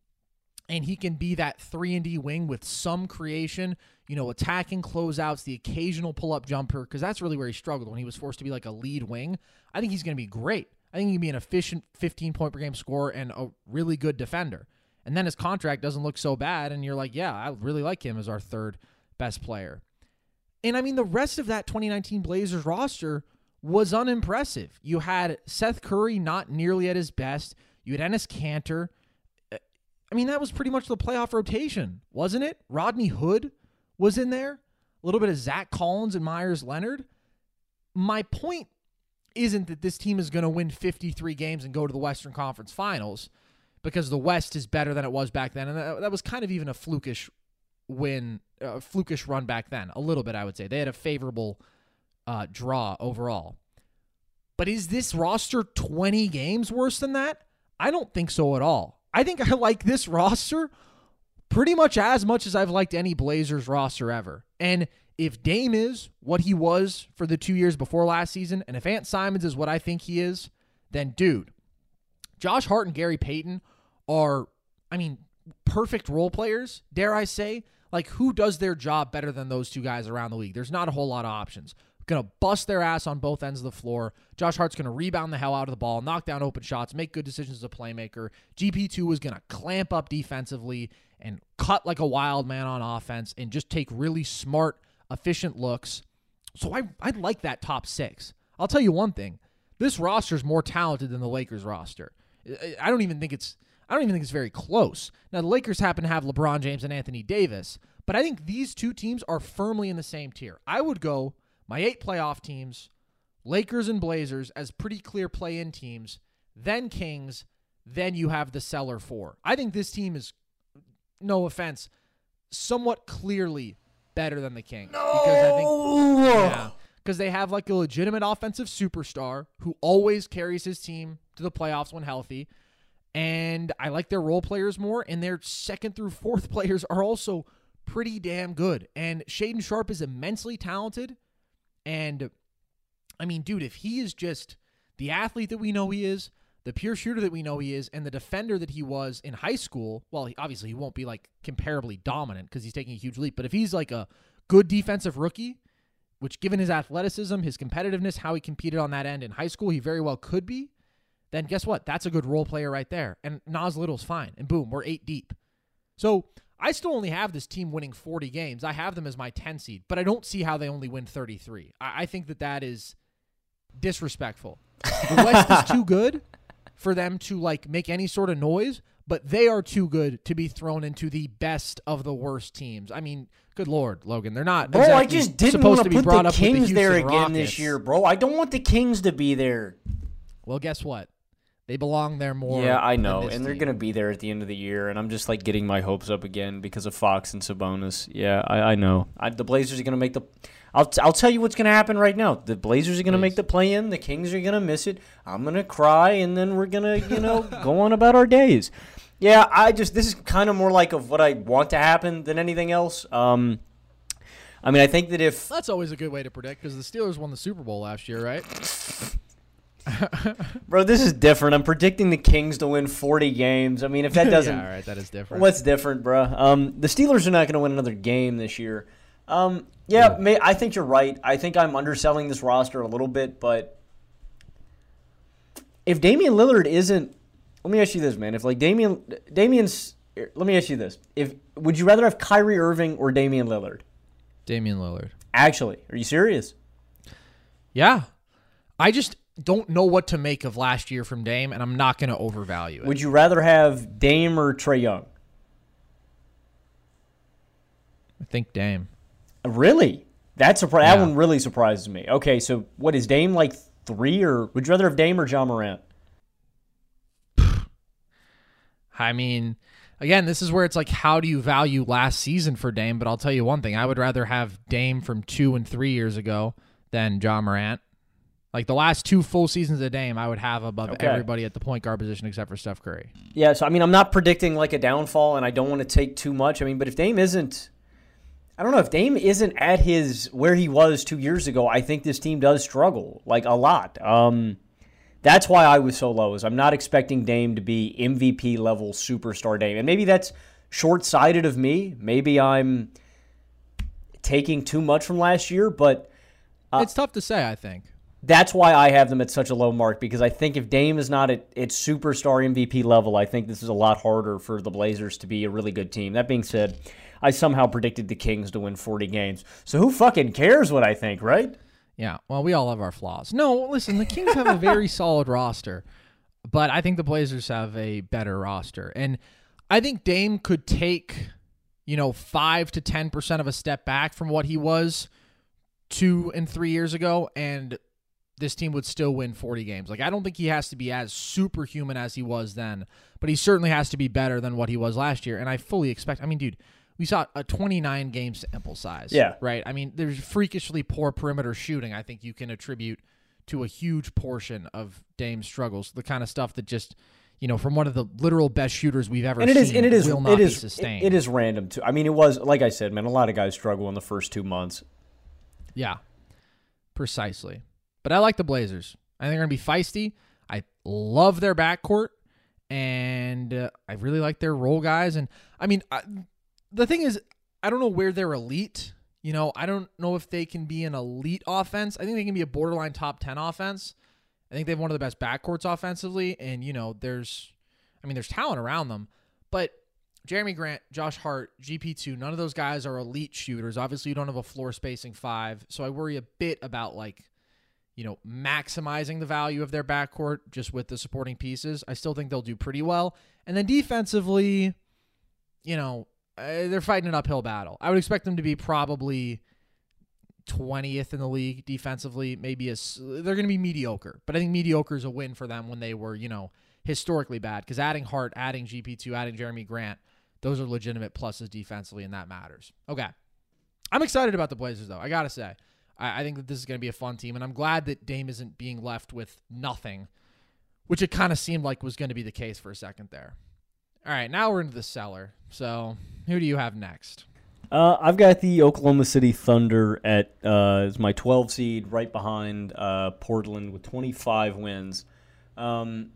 and he can be that three and D wing with some creation, you know, attacking closeouts, the occasional pull-up jumper, because that's really where he struggled when he was forced to be like a lead wing. I think he's going to be great. I think he can be an efficient fifteen-point-per-game scorer and a really good defender. And then his contract doesn't look so bad, and you're like, yeah, I really like him as our third best player. And, I mean, the rest of that twenty nineteen Blazers roster was unimpressive. You had Seth Curry not nearly at his best. You had Enes Kanter. I mean, that was pretty much the playoff rotation, wasn't it? Rodney Hood was in there. A little bit of Zach Collins and Myers Leonard. My point isn't that this team is going to win fifty-three games and go to the Western Conference Finals, because the West is better than it was back then. And that, that was kind of even a flukish win, uh, flukish run back then. A little bit, I would say. They had a favorable uh, draw overall. But is this roster twenty games worse than that? I don't think so at all. I think I like this roster pretty much as much as I've liked any Blazers roster ever. And if Dame is what he was for the two years before last season, and if Ant Simons is what I think he is, then dude, Josh Hart and Gary Payton are, I mean, perfect role players, dare I say. Like, who does their job better than those two guys around the league? There's not a whole lot of options. Going to bust their ass on both ends of the floor. Josh Hart's going to rebound the hell out of the ball, knock down open shots, make good decisions as a playmaker. G P two is going to clamp up defensively and cut like a wild man on offense and just take really smart, efficient looks. So I I like that top six. I'll tell you one thing. This roster is more talented than the Lakers roster. I don't even think it's I don't even think it's very close. Now, the Lakers happen to have LeBron James and Anthony Davis, but I think these two teams are firmly in the same tier. I would go my eight playoff teams, Lakers and Blazers, as pretty clear play-in teams, then Kings, then you have the cellar four. I think this team is, no offense, somewhat clearly better than the Kings. No! Because I think, yeah, because they have like a legitimate offensive superstar who always carries his team to the playoffs when healthy, and I like their role players more, and their second through fourth players are also pretty damn good. And Shaedon Sharpe is immensely talented. And, I mean, dude, if he is just the athlete that we know he is, the pure shooter that we know he is, and the defender that he was in high school, well, he, obviously he won't be, like, comparably dominant because he's taking a huge leap. But if he's, like, a good defensive rookie, which given his athleticism, his competitiveness, how he competed on that end in high school, he very well could be, then guess what? That's a good role player right there. And Nas Little's fine. And boom, we're eight deep. So I still only have this team winning forty games. I have them as my ten seed, but I don't see how they only win thirty-three. I, I think that that is disrespectful. The West is too good for them to like make any sort of noise, but they are too good to be thrown into the best of the worst teams. I mean, good Lord, Logan, they're not. Bro, exactly I just didn't supposed want to to be put brought the up with the Kings there Houston again Rockets. this year, bro. I don't want the Kings to be there. Well, guess what? They belong there more. Yeah, I know, than this and they're team. going to be there at the end of the year, and I'm just like getting my hopes up again because of Fox and Sabonis. Yeah, I, I know. I, the Blazers are going to make the. I'll t- I'll tell you what's going to happen right now. The Blazers are going to make the play-in. The Kings are going to miss it. I'm going to cry, and then we're going to you know go on about our days. Yeah, I just this is kind of more like of what I want to happen than anything else. Um, I mean, I think that if that's always a good way to predict because the Steelers won the Super Bowl last year, right? Bro, this is different. I'm predicting the Kings to win forty games. I mean, if that doesn't... yeah, all right, that is different. What's different, bro? Um, the Steelers are not going to win another game this year. Um, yeah, yeah. May, I think you're right. I think I'm underselling this roster a little bit, but if Damian Lillard isn't... Let me ask you this, man. If, like, Damian... Damian's... Let me ask you this. If Would you rather have Kyrie Irving or Damian Lillard? Damian Lillard. Actually, are you serious? Yeah. I just don't know what to make of last year from Dame, and I'm not going to overvalue it. Would you rather have Dame or Trae Young? I think Dame. Really? That's surpri- Yeah. That one really surprises me. Okay, so what is Dame like three, or would you rather have Dame or Ja Morant? I mean, again, this is where it's like, how do you value last season for Dame? But I'll tell you one thing. I would rather have Dame from two and three years ago than Ja Morant. Like the last two full seasons of Dame, I would have above Okay. everybody at the point guard position except for Steph Curry. Yeah, so I mean, I'm not predicting like a downfall, and I don't want to take too much. I mean, but if Dame isn't, I don't know, if Dame isn't at his where he was two years ago, I think this team does struggle like a lot. Um, that's why I was so low. Is I'm not expecting Dame to be M V P level superstar Dame, and maybe that's short-sighted of me. Maybe I'm taking too much from last year, but uh, It's tough to say, I think. that's why I have them at such a low mark, because I think if Dame is not at its superstar M V P level, I think this is a lot harder for the Blazers to be a really good team. That being said, I somehow predicted the Kings to win forty games. So who fucking cares what I think, right? Yeah, well, we all have our flaws. No, listen, the Kings have a very solid roster, but I think the Blazers have a better roster. And I think Dame could take, you know, five to ten percent of a step back from what he was two and three years ago, and this team would still win forty games. Like, I don't think he has to be as superhuman as he was then, but he certainly has to be better than what he was last year. And I fully expect, I mean, dude, we saw a twenty-nine game sample size. Yeah. Right? I mean, there's freakishly poor perimeter shooting I think you can attribute to a huge portion of Dame's struggles, the kind of stuff that just, you know, from one of the literal best shooters we've ever And it seen is, and it is, will not it be is, sustained. it, it is random too. I mean, it was, like I said, man, a lot of guys struggle in the first two months. Yeah, precisely. But I like the Blazers. I think they're going to be feisty. I love their backcourt, and uh, I really like their role guys. And I mean, I, the thing is, I don't know where they're elite. You know, I don't know if they can be an elite offense. I think they can be a borderline top ten offense. I think they have one of the best backcourts offensively, and you know, there's, I mean, there's talent around them, but Jeremy Grant, Josh Hart, G P two, none of those guys are elite shooters. Obviously, you don't have a floor spacing five, so I worry a bit about, like, you know, maximizing the value of their backcourt just with the supporting pieces. I still think they'll do pretty well. And then defensively, you know, uh, they're fighting an uphill battle. I would expect them to be probably twentieth in the league defensively. Maybe a, they're going to be mediocre, but I think mediocre is a win for them when they were, you know, historically bad, because adding Hart, adding G P two, adding Jeremy Grant, those are legitimate pluses defensively, and that matters. Okay. I'm excited about the Blazers, though. I got to say. I think that this is going to be a fun team, and I'm glad that Dame isn't being left with nothing, which it kind of seemed like was going to be the case for a second there. All right, now we're into the cellar. So who do you have next? Uh, I've got the Oklahoma City Thunder at uh, is my twelve seed, right behind uh, Portland with twenty-five wins. Um,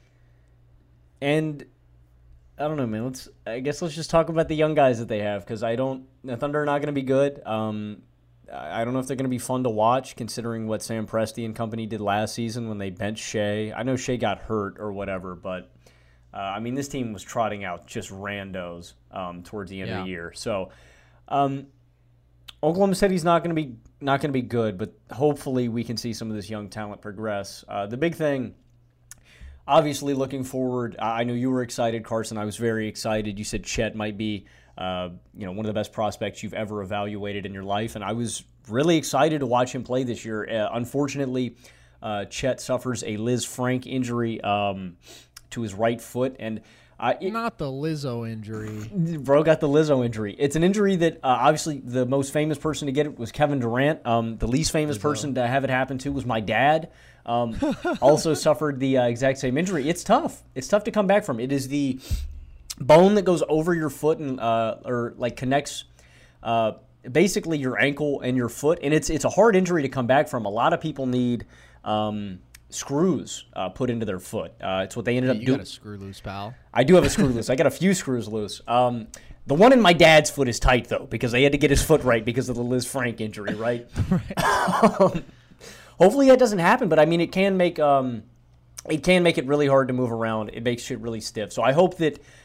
and I don't know, man. Let's I guess let's just talk about the young guys that they have, because I don't. The Thunder are not going to be good. Um, I don't know if they're going to be fun to watch, considering what Sam Presti and company did last season when they benched Shea. I know Shea got hurt or whatever, but uh, I mean, this team was trotting out just randos um, towards the end Yeah. of the year. So um, Oklahoma City's not going to be not going to be good, but hopefully we can see some of this young talent progress. Uh, the big thing, obviously, looking forward. I know you were excited, Carson. I was very excited. You said Chet might be. Uh, you know, one of the best prospects you've ever evaluated in your life, and I was really excited to watch him play this year. Uh, unfortunately, uh, Chet suffers a Liz Frank injury um, to his right foot, and uh, it, Not the Lizzo injury. bro got the Lizzo injury. It's an injury that uh, obviously the most famous person to get it was Kevin Durant. Um, the least famous Lizzo. person to have it happen to was my dad. Um, also suffered the uh, exact same injury. It's tough. It's tough to come back from. It is the bone that goes over your foot and uh, or like connects uh, basically your ankle and your foot, and it's it's a hard injury to come back from. A lot of people need um, screws uh, put into their foot. Uh, it's what they ended You up doing. got a screw loose, pal. I do have a screw loose. I got a few screws loose. Um, the one in my dad's foot is tight though, because they had to get his foot right because of the Liz Frank injury, right? um, hopefully that doesn't happen, but I mean it can make um, it can make it really hard to move around. It makes shit really stiff. So I hope that.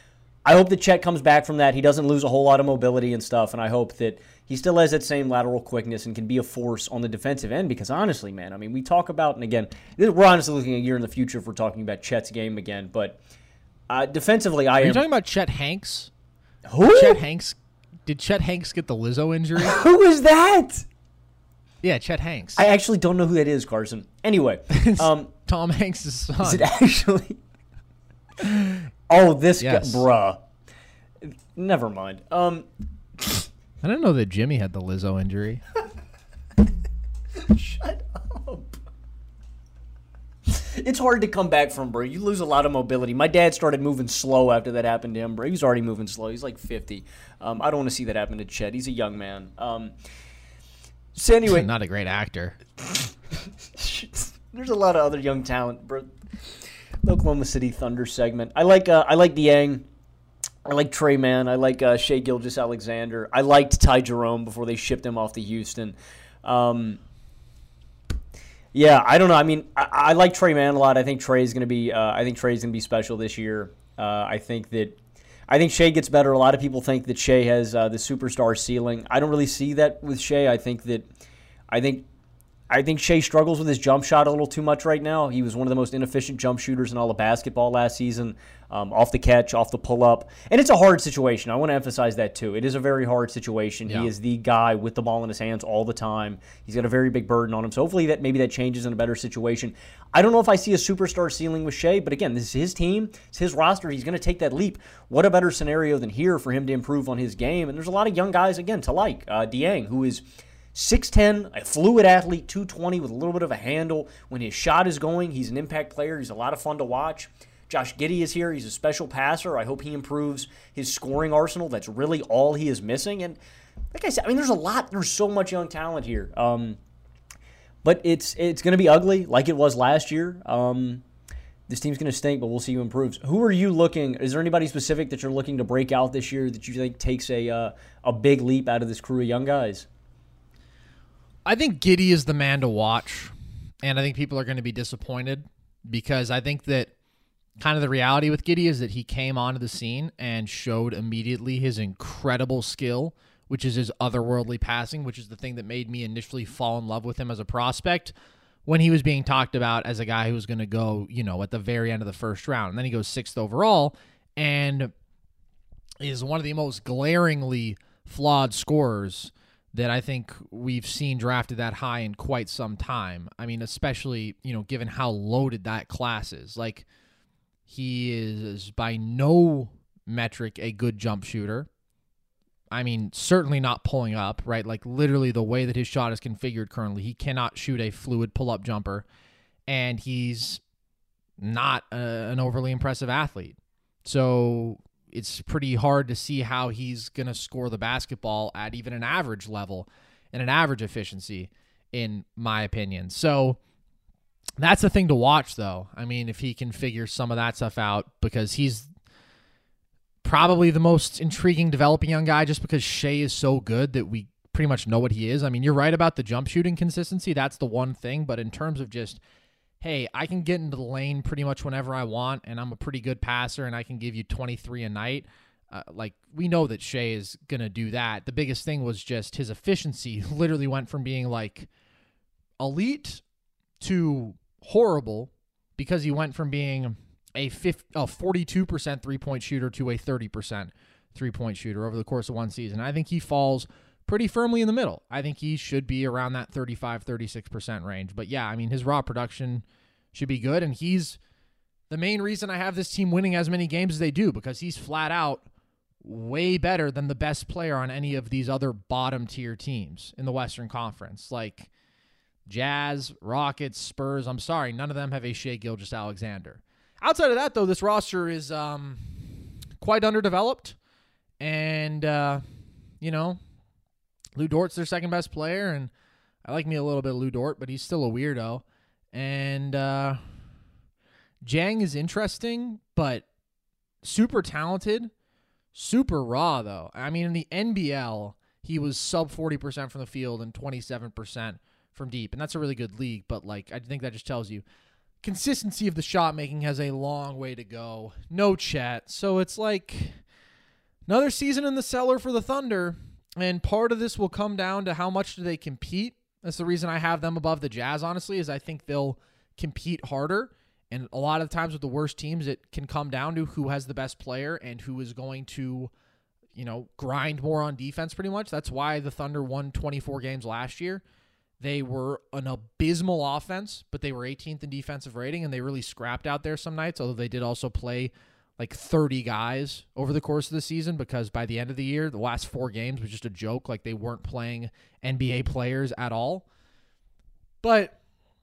I hope that Chet comes back from that. He doesn't lose a whole lot of mobility and stuff, and I hope that he still has that same lateral quickness and can be a force on the defensive end because honestly, man, I mean, we talk about, and again, we're honestly looking a year in the future if we're talking about Chet's game again, but uh, defensively, I Are am... you talking about Chet Hanks? Who? Chet Hanks. Did Chet Hanks get the Lizzo injury? Who is that? Yeah, Chet Hanks. I actually don't know who that is, Carson. Anyway. um, Tom Hanks' son. Is it actually... Oh, this Yes. guy... Bruh. Never mind. Um... I didn't know that Jimmy had the Lizzo injury. Shut up. It's hard to come back from, bro. You lose a lot of mobility. My dad started moving slow after that happened to him, bro. He was already moving slow. He's like fifty. Um, I don't want to see that happen to Chet. He's a young man. Um, so anyway. Not a great actor. There's a lot of other young talent, bro. The Oklahoma City Thunder segment. I like uh, I like Dieng. I like Trey Mann. I like uh, Shai Gilgeous-Alexander. I liked Ty Jerome before they shipped him off to Houston. Um, yeah, I don't know. I mean, I, I like Trey Mann a lot. I think Trey's going to be. Uh, I think Trey's going to be special this year. Uh, I think that. I think Shai gets better. A lot of people think that Shai has uh, the superstar ceiling. I don't really see that with Shai. I think that. I think. I think Shai struggles with his jump shot a little too much right now. He was one of the most inefficient jump shooters in all of basketball last season, um, off the catch, off the pull-up. And it's a hard situation. I want to emphasize that, too. It is a very hard situation. Yeah. He is the guy with the ball in his hands all the time. He's got a very big burden on him. So hopefully that maybe that changes in a better situation. I don't know if I see a superstar ceiling with Shai, but again, this is his team. It's his roster. He's going to take that leap. What a better scenario than here for him to improve on his game. And there's a lot of young guys, again, to like. Uh, Dieng, who is six ten, a fluid athlete, two twenty with a little bit of a handle. When his shot is going, he's an impact player. He's a lot of fun to watch. Josh Giddey is here. He's a special passer. I hope he improves his scoring arsenal. That's really all he is missing. And like I said, I mean, there's a lot. There's so much young talent here. Um, but it's it's going to be ugly like it was last year. Um, this team's going to stink, but we'll see who improves. Who are you looking? Is there anybody specific that you're looking to break out this year that you think takes a uh, a big leap out of this crew of young guys? I think Giddey is the man to watch, and I think people are going to be disappointed because I think that kind of the reality with Giddey is that he came onto the scene and showed immediately his incredible skill, which is his otherworldly passing, which is the thing that made me initially fall in love with him as a prospect when he was being talked about as a guy who was going to go, you know, at the very end of the first round. And then he goes sixth overall and is one of the most glaringly flawed scorers that I think we've seen drafted that high in quite some time. I mean, especially, you know, given how loaded that class is. Like, he is by no metric a good jump shooter. I mean, certainly not pulling up, right? Like, literally the way that his shot is configured currently, he cannot shoot a fluid pull-up jumper, and he's not a, an overly impressive athlete. So it's pretty hard to see how he's going to score the basketball at even an average level and an average efficiency, in my opinion. So that's the thing to watch, though. I mean, if he can figure some of that stuff out, because he's probably the most intriguing developing young guy just because Shai is so good that we pretty much know what he is. I mean, you're right about the jump shooting consistency. That's the one thing. But in terms of just, hey, I can get into the lane pretty much whenever I want, and I'm a pretty good passer, and I can give you twenty-three a night. Uh, like, we know that Shai is going to do that. The biggest thing was just his efficiency literally went from being, like, elite to horrible because he went from being a, fifty, a forty-two percent three-point shooter to a thirty percent three-point shooter over the course of one season. I think he falls pretty firmly in the middle. I think he should be around that thirty-five, thirty-six percent range. But yeah, I mean, his raw production should be good, and he's the main reason I have this team winning as many games as they do, because he's flat out way better than the best player on any of these other bottom-tier teams in the Western Conference. Like Jazz, Rockets, Spurs, I'm sorry, none of them have a Shai Gilgeous-Alexander. Outside of that, though, this roster is um, quite underdeveloped, and, uh, you know, Lou Dort's their second best player, and I like me a little bit of Lou Dort, but he's still a weirdo. And uh, Dieng is interesting, but super talented, super raw, though. I mean, in the N B L, he was sub forty percent from the field and twenty-seven percent from deep, and that's a really good league, but, like, I think that just tells you consistency of the shot making has a long way to go. No Chet, so it's like Another season in the cellar for the Thunder, and part of this will come down to how much do they compete. That's the reason I have them above the Jazz, honestly, is I think they'll compete harder. And a lot of times with the worst teams, it can come down to who has the best player and who is going to, you know, grind more on defense pretty much. That's why the Thunder won twenty-four games last year. They were an abysmal offense, but they were eighteenth in defensive rating, and they really scrapped out there some nights, although they did also play like thirty guys over the course of the season, because by the end of the year, the last four games was just a joke. Like, they weren't playing N B A players at all. But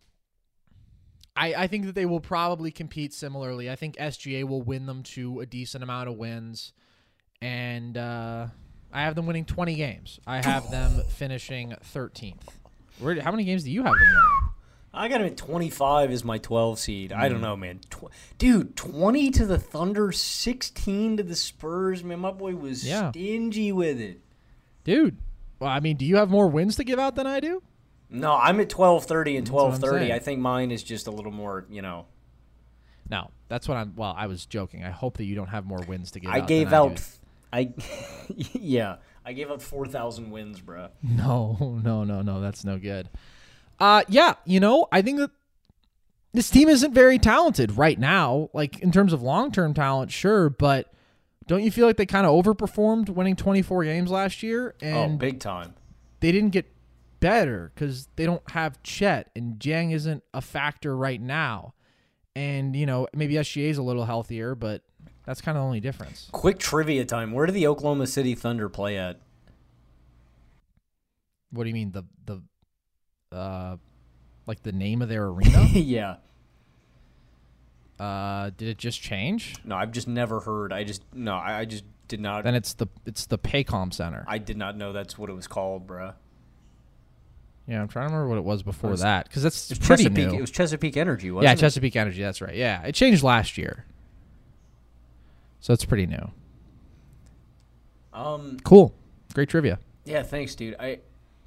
I, I think that they will probably compete similarly. I think S G A will win them to a decent amount of wins. And uh, I have them winning twenty games. I have them finishing thirteenth. Where, how many games do you have them winning? I got him at twenty-five as my twelve seed. Mm. I don't know, man. Tw- Dude, twenty to the Thunder, sixteen to the Spurs. Man, my boy was yeah. stingy with it. Dude, well, I mean, do you have more wins to give out than I do? No, I'm at twelve thirty and twelve thirty. I think mine is just a little more, you know. No, that's what I'm, well, I was joking. I hope that you don't have more wins to give I out gave than out, I do. I, yeah, I gave out four thousand wins, bro. No, no, no, no, that's no good. Uh, yeah, you know, I think that this team isn't very talented right now. Like, in terms of long-term talent, sure, but don't you feel like they kind of overperformed winning twenty-four games last year? And oh, big time. They didn't get better because they don't have Chet, and Jang isn't a factor right now. And, you know, maybe S G A is a little healthier, but that's kind of the only difference. Quick trivia time. Where do the Oklahoma City Thunder play at? What do you mean? The, the, uh, like the name of their arena? Yeah. Uh, did it just change? No, I've just never heard. I just, no, I, I just did not. Then it's the, it's the Paycom Center. I did not know that's what it was called, bruh. Yeah, I'm trying to remember what it was before it was, that, because that's it pretty Chesapeake, new. It was Chesapeake Energy, wasn't yeah, it? Yeah, Chesapeake Energy, that's right. Yeah, it changed last year. So it's pretty new. Um, Cool. Great trivia. Yeah, thanks, dude. I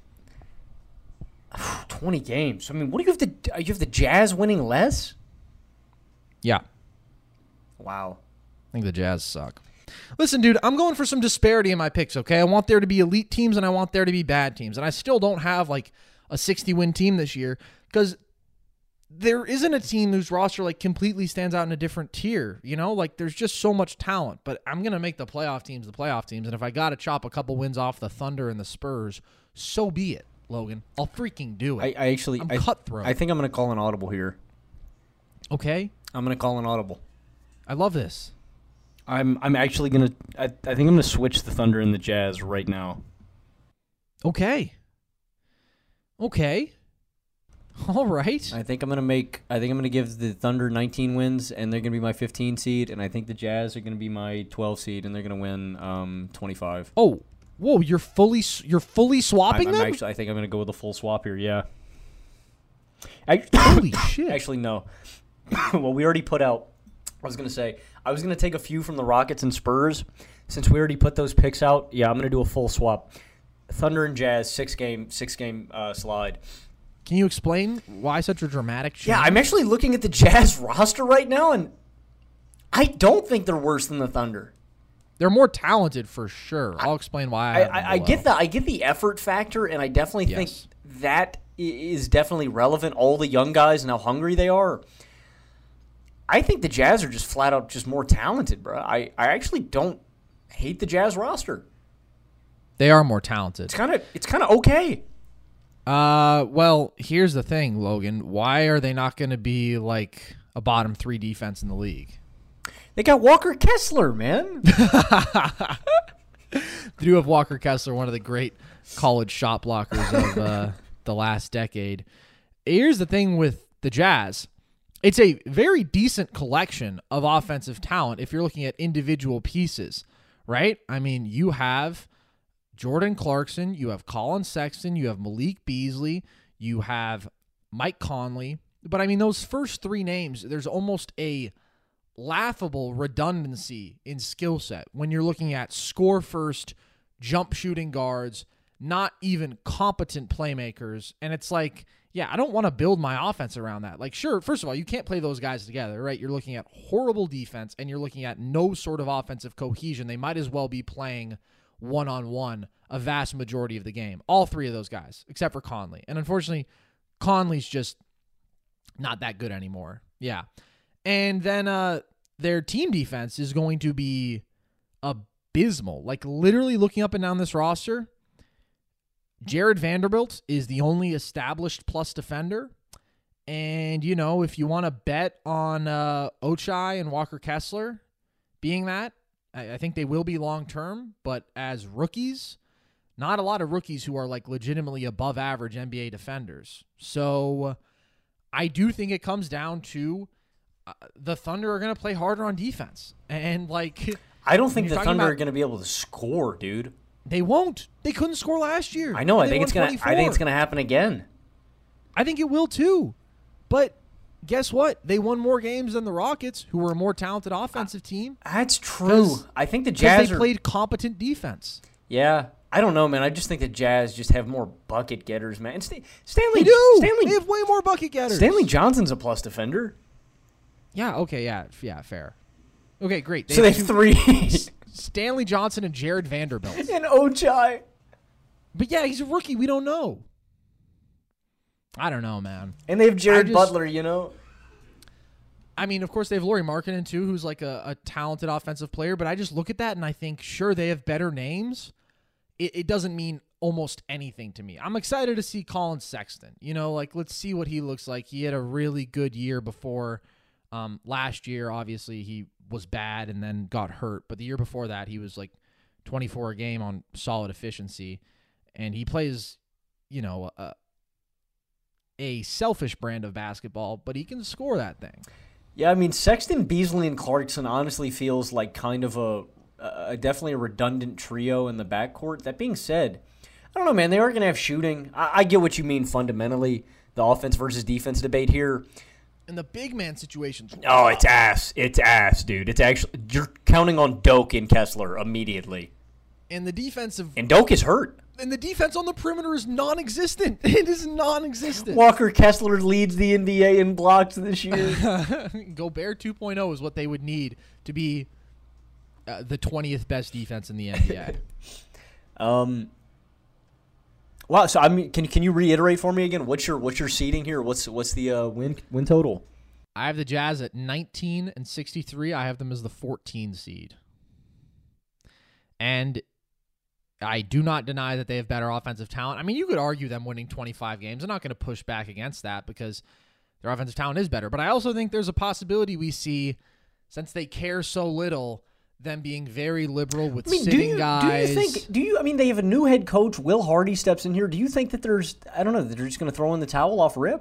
twenty games. I mean, what do you have to? You have the Jazz winning less? Yeah. Wow. I think the Jazz suck. Listen, dude, I'm going for some disparity in my picks, okay? I want there to be elite teams and I want there to be bad teams. And I still don't have like a sixty-win team this year because there isn't a team whose roster like completely stands out in a different tier, you know? Like, there's just so much talent. But I'm going to make the playoff teams the playoff teams. And if I got to chop a couple wins off the Thunder and the Spurs, so be it, Logan. I'll freaking do it. I, I actually... I'm I, cutthroat. I think I'm going to call an audible here. Okay. I'm going to call an audible. I love this. I'm I'm actually going to... I, I think I'm going to switch the Thunder and the Jazz right now. Okay. Okay. All right. I think I'm going to make... I think I'm going to give the Thunder nineteen wins, and they're going to be my fifteen seed, and I think the Jazz are going to be my twelve seed, and they're going to win um, twenty-five. Oh, whoa! You're fully you're fully swapping I'm, I'm them? Actually, I think I'm going to go with a full swap here. Yeah. I, Holy shit! Actually, no. Well, we already put out. I was going to say I was going to take a few from the Rockets and Spurs. Since we already put those picks out, yeah, I'm going to do a full swap. Thunder and Jazz, six game, six game uh, slide. Can you explain why such a dramatic change? Yeah, I'm actually looking at the Jazz roster right now, and I don't think they're worse than the Thunder. They're more talented for sure. I'll explain why. I, I, I, I get the I get the effort factor, and I definitely yes. think that is definitely relevant. All the young guys and how hungry they are. I think the Jazz are just flat out just more talented, bro. I, I actually don't hate the Jazz roster. They are more talented. It's kind of it's kind of okay. Uh, well, here's the thing, Logan. Why are they not going to be like a bottom three defense in the league? They got Walker Kessler, man. They do have Walker Kessler, one of the great college shot blockers of uh, the last decade. Here's the thing with the Jazz. It's a very decent collection of offensive talent if you're looking at individual pieces, right? I mean, you have Jordan Clarkson, you have Colin Sexton, you have Malik Beasley, you have Mike Conley. But, I mean, those first three names, there's almost a laughable redundancy in skill set when you're looking at score-first, jump-shooting guards, not even competent playmakers. And it's like, yeah, I don't want to build my offense around that. Like, sure, first of all, you can't play those guys together, right? You're looking at horrible defense, and you're looking at no sort of offensive cohesion. They might as well be playing one-on-one a vast majority of the game. All three of those guys, except for Conley. And unfortunately, Conley's just not that good anymore. Yeah. And then uh, their team defense is going to be abysmal. Like, literally looking up and down this roster, Jared Vanderbilt is the only established plus defender. And, you know, if you want to bet on uh, Ochai and Walker Kessler being that, I, I think they will be long-term. But as rookies, not a lot of rookies who are, like, legitimately above average N B A defenders. So I do think it comes down to uh, the Thunder are going to play harder on defense. And, like, I don't think the talking Thunder about- are going to be able to score, dude. They won't. They couldn't score last year. I know. I They think won it's gonna. I twenty-four. think it's gonna happen again. I think it will too. But guess what? They won more games than the Rockets, who were a more talented offensive team. That's true. I think the Because Jazz they are. played competent defense. Yeah, I don't know, man. I just think the Jazz just have more bucket getters, man. And St- Stanley, They do. Stanley, They have way more bucket getters. Stanley Johnson's a plus defender. Yeah. Okay. Yeah. f- Yeah. Fair. Okay. Great. So they two- have three. Stanley Johnson and Jared Vanderbilt. and Ochai. But yeah, he's a rookie. We don't know. I don't know, man. And they have Jared just- Butler, you know? I mean, of course, they have Lauri Markkanen, too, who's like a, a talented offensive player. But I just look at that and I think, sure, they have better names. It, it doesn't mean almost anything to me. I'm excited to see Colin Sexton. You know, like, let's see what he looks like. He had a really good year before. Um, last year, obviously, he was bad and then got hurt. But the year before that, he was like twenty-four a game on solid efficiency. And he plays, you know, a, a selfish brand of basketball, but he can score that thing. Yeah, I mean, Sexton, Beasley, and Clarkson honestly feels like kind of a, a definitely a redundant trio in the backcourt. That being said, I don't know, man. They are going to have shooting. I, I get what you mean fundamentally, the offense versus defense debate here. And the big man situations. Oh, it's ass. It's ass, dude. It's actually, you're counting on Doak and Kessler immediately. And the defensive And Doak is hurt. and the defense on the perimeter is non-existent. It is non-existent. Walker Kessler leads the N B A in blocks this year. Gobert two point oh is what they would need to be uh, the twentieth best defense in the N B A. um, wow. So I mean, can can you reiterate for me again? What's your what's your seeding here? What's what's the uh, win win total? I have the Jazz at nineteen and sixty-three. I have them as the fourteen seed. And I do not deny that they have better offensive talent. I mean, you could argue them winning twenty-five games. I'm not going to push back against that because their offensive talent is better. But I also think there's a possibility we see, since they care so little, them being very liberal with I mean, sitting do you, guys. Do you think? Do you? I mean, they have a new head coach. Will Hardy steps in here. Do you think that there's? I don't know. That they're just going to throw in the towel off rip?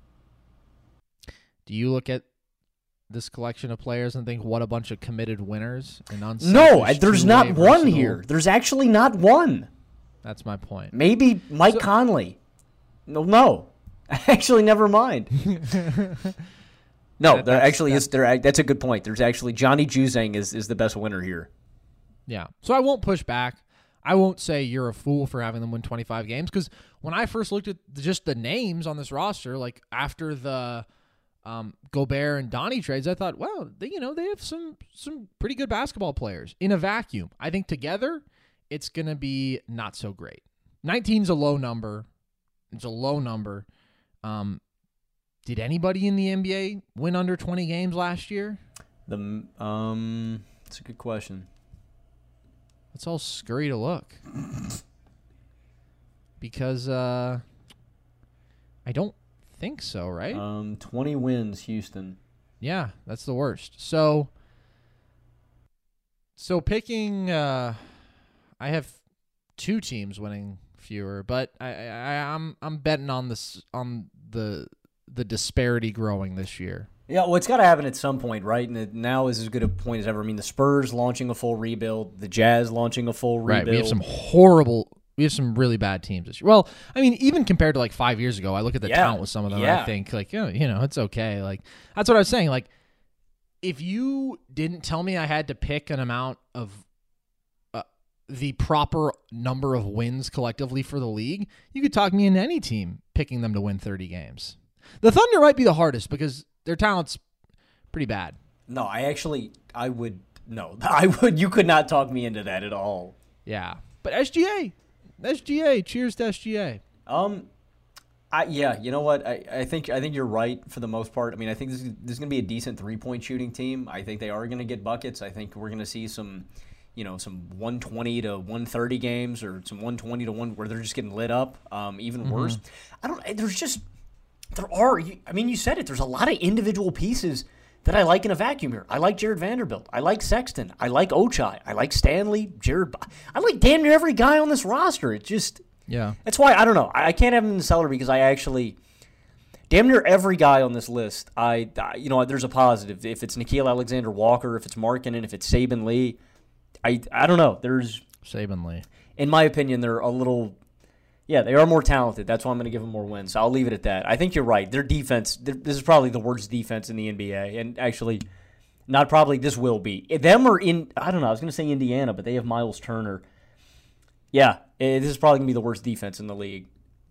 Do you look at this collection of players and think, what a bunch of committed winners and unselfish? No, I- there's two-way not one versatile- here. There's actually not one. That's my point. Maybe Mike So- Conley. No, no. Actually, never mind. No, That- there that's- actually is. There, that's a good point. There's actually Johnny Juzang is is the best winner here. Yeah. So I won't push back. I won't say you're a fool for having them win twenty-five games because when I first looked at just the names on this roster, like after the um, Gobert and Donnie trades, I thought, wow, they, you know, they have some some pretty good basketball players in a vacuum. I think together it's going to be not so great. nineteen's a low number. It's a low number. Um, did anybody in the N B A win under twenty games last year? The um, that's a good question. Let's all scurry to look. Because uh, I don't think so, right? Um, twenty wins, Houston. Yeah, that's the worst. So, so picking, uh, I have two teams winning fewer, but I, I, I'm I'm betting on this on the the disparity growing this year. Yeah, well, it's got to happen at some point, right? And it now is as good a point as ever. I mean, the Spurs launching a full rebuild, the Jazz launching a full rebuild. Right, we have some horrible. We have some really bad teams this year. Well, I mean, even compared to like five years ago, I look at the Yeah, talent with some of them, and yeah. I think like, you know, you know, it's okay. Like that's what I was saying. Like, if you didn't tell me I had to pick an amount of uh, the proper number of wins collectively for the league, you could talk me into any team picking them to win thirty games. The Thunder might be the hardest because their talent's pretty bad. No, I actually, I would, no, I would, you could not talk me into that at all. Yeah. But S G A, S G A, cheers to S G A. Um, I, yeah, you know what? I, I think I think you're right for the most part. I mean, I think this is, this is going to be a decent three-point shooting team. I think they are going to get buckets. I think we're going to see some, you know, some one twenty to one thirty games or some one twenty to one where they're just getting lit up. Um, even mm-hmm. worse. I don't. There's just there are. I mean, you said it. There's a lot of individual pieces that I like in a vacuum here. I like Jared Vanderbilt. I like Sexton. I like Ochai. I like Stanley. Jared. I like damn near every guy on this roster. It just. Yeah. That's why, I don't know. I can't have him in the cellar because I actually, damn near every guy on this list, I, you know, there's a positive. If it's Nickeil Alexander-Walker, if it's Markkanen, if it's Saben Lee, I I don't know. There's. Saben Lee. In my opinion, they're a little, yeah, they are more talented. That's why I'm going to give them more wins. So I'll leave it at that. I think you're right. Their defense, this is probably the worst defense in the N B A. And actually, not probably, this will be. Them or in, I don't know, I was going to say Indiana, but they have Miles Turner. Yeah, this is probably going to be the worst defense in the league.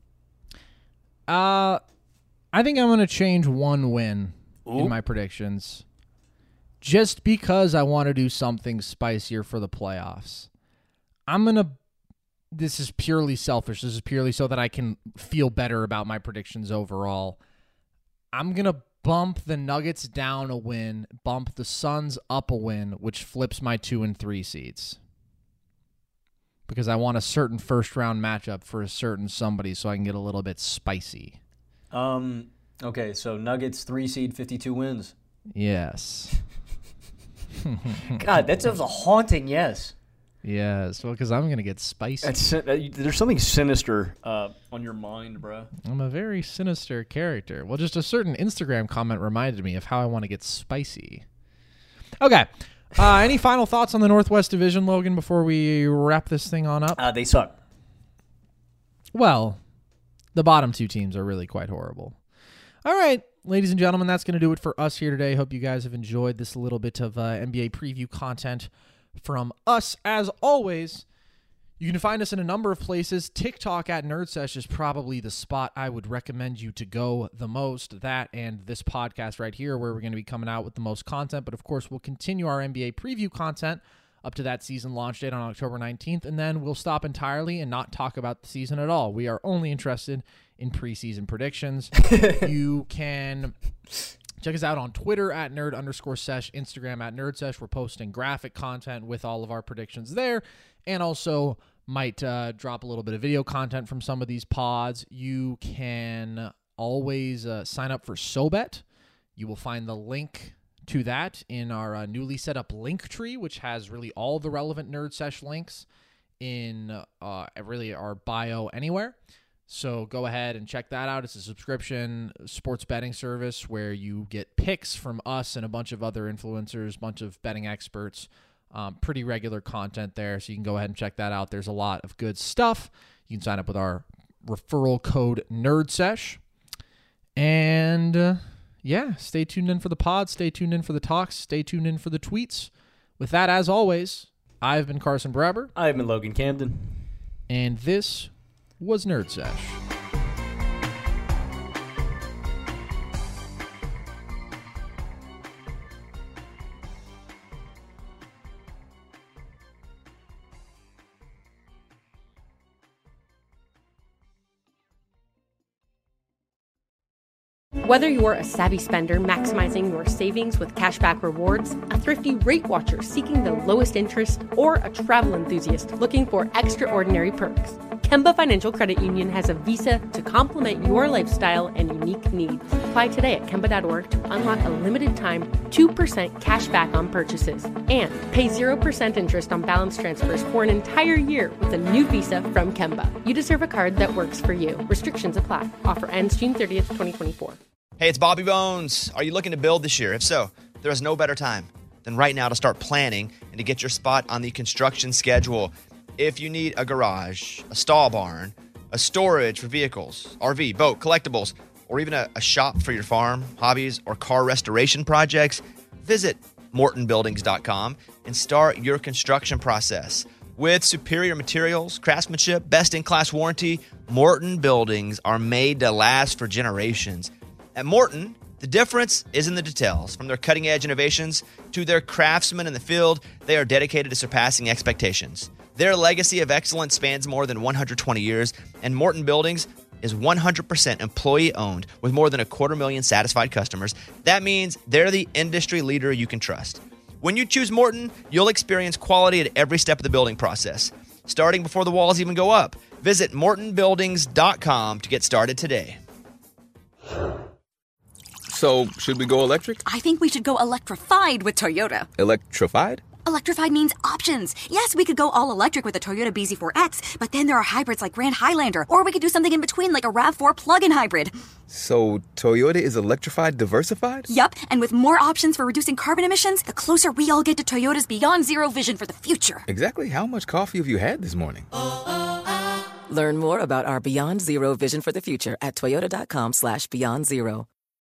Uh, I think I'm going to change one win Ooh. in my predictions just because I want to do something spicier for the playoffs. I'm going to, this is purely selfish. This is purely so that I can feel better about my predictions overall. I'm going to bump the Nuggets down a win, bump the Suns up a win, which flips my two and three seeds. Because I want a certain first-round matchup for a certain somebody so I can get a little bit spicy. Um. Okay, so Nuggets three seed, fifty-two wins. Yes. God, that's a haunting yes. Yes, well, because I'm going to get spicy. That's, uh, there's something sinister uh, on your mind, bro. I'm a very sinister character. Well, just a certain Instagram comment reminded me of how I want to get spicy. Okay. Uh, any final thoughts on the Northwest Division, Logan, before we wrap this thing on up? Uh, they suck. Well, the bottom two teams are really quite horrible. All right, ladies and gentlemen, that's going to do it for us here today. Hope you guys have enjoyed this little bit of uh, N B A preview content from us. As always, you can find us in a number of places. TikTok at NerdSesh is probably the spot I would recommend you to go the most. That and this podcast right here where we're going to be coming out with the most content. But, of course, we'll continue our N B A preview content up to that season launch date on October nineteenth, and then we'll stop entirely and not talk about the season at all. We are only interested in preseason predictions. You can check us out on Twitter at nerd underscore sesh, Instagram at nerdsesh. We're posting graphic content with all of our predictions there, and also might uh, drop a little bit of video content from some of these pods. You can always uh, sign up for SoBet. You will find the link to that in our uh, newly set up link tree, which has really all the relevant Nerd Sesh links in uh, really our bio anywhere. So go ahead and check that out. It's a subscription sports betting service where you get picks from us and a bunch of other influencers, a bunch of betting experts. Um, pretty regular content there, so you can go ahead and check that out. There's a lot of good stuff. You can sign up with our referral code NerdSesh. And, uh, yeah, stay tuned in for the pod. Stay tuned in for the talks. Stay tuned in for the tweets. With that, as always, I've been Carson Brabber. I've been Logan Camden. And this was Nerd Sesh. Whether you're a savvy spender maximizing your savings with cashback rewards, a thrifty rate watcher seeking the lowest interest, or a travel enthusiast looking for extraordinary perks, Kemba Financial Credit Union has a visa to complement your lifestyle and unique needs. Apply today at Kemba dot org to unlock a limited-time two percent cash back on purchases and pay zero percent interest on balance transfers for an entire year with a new visa from Kemba. You deserve a card that works for you. Restrictions apply. Offer ends June thirtieth, twenty twenty-four. Hey, it's Bobby Bones. Are you looking to build this year? If so, there is no better time than right now to start planning and to get your spot on the construction schedule. If you need a garage, a stall barn, a storage for vehicles, R V, boat, collectibles, or even a, a shop for your farm, hobbies, or car restoration projects, visit morton buildings dot com and start your construction process. With superior materials, craftsmanship, best-in-class warranty, Morton buildings are made to last for generations. At Morton, the difference is in the details. From their cutting-edge innovations to their craftsmen in the field, they are dedicated to surpassing expectations. Their legacy of excellence spans more than one hundred twenty years, and Morton Buildings is one hundred percent employee-owned with more than a quarter million satisfied customers. That means they're the industry leader you can trust. When you choose Morton, you'll experience quality at every step of the building process, starting before the walls even go up. Visit morton buildings dot com to get started today. So, should we go electric? I think we should go electrified with Toyota. Electrified? Electrified means options. Yes, we could go all electric with the Toyota B Z four X, but then there are hybrids like Grand Highlander, or we could do something in between like a RAV four plug-in hybrid. So, Toyota is electrified diversified? Yup, and with more options for reducing carbon emissions, the closer we all get to Toyota's Beyond Zero vision for the future. Exactly how much coffee have you had this morning? Learn more about our Beyond Zero vision for the future at toyota.com slash beyond zero.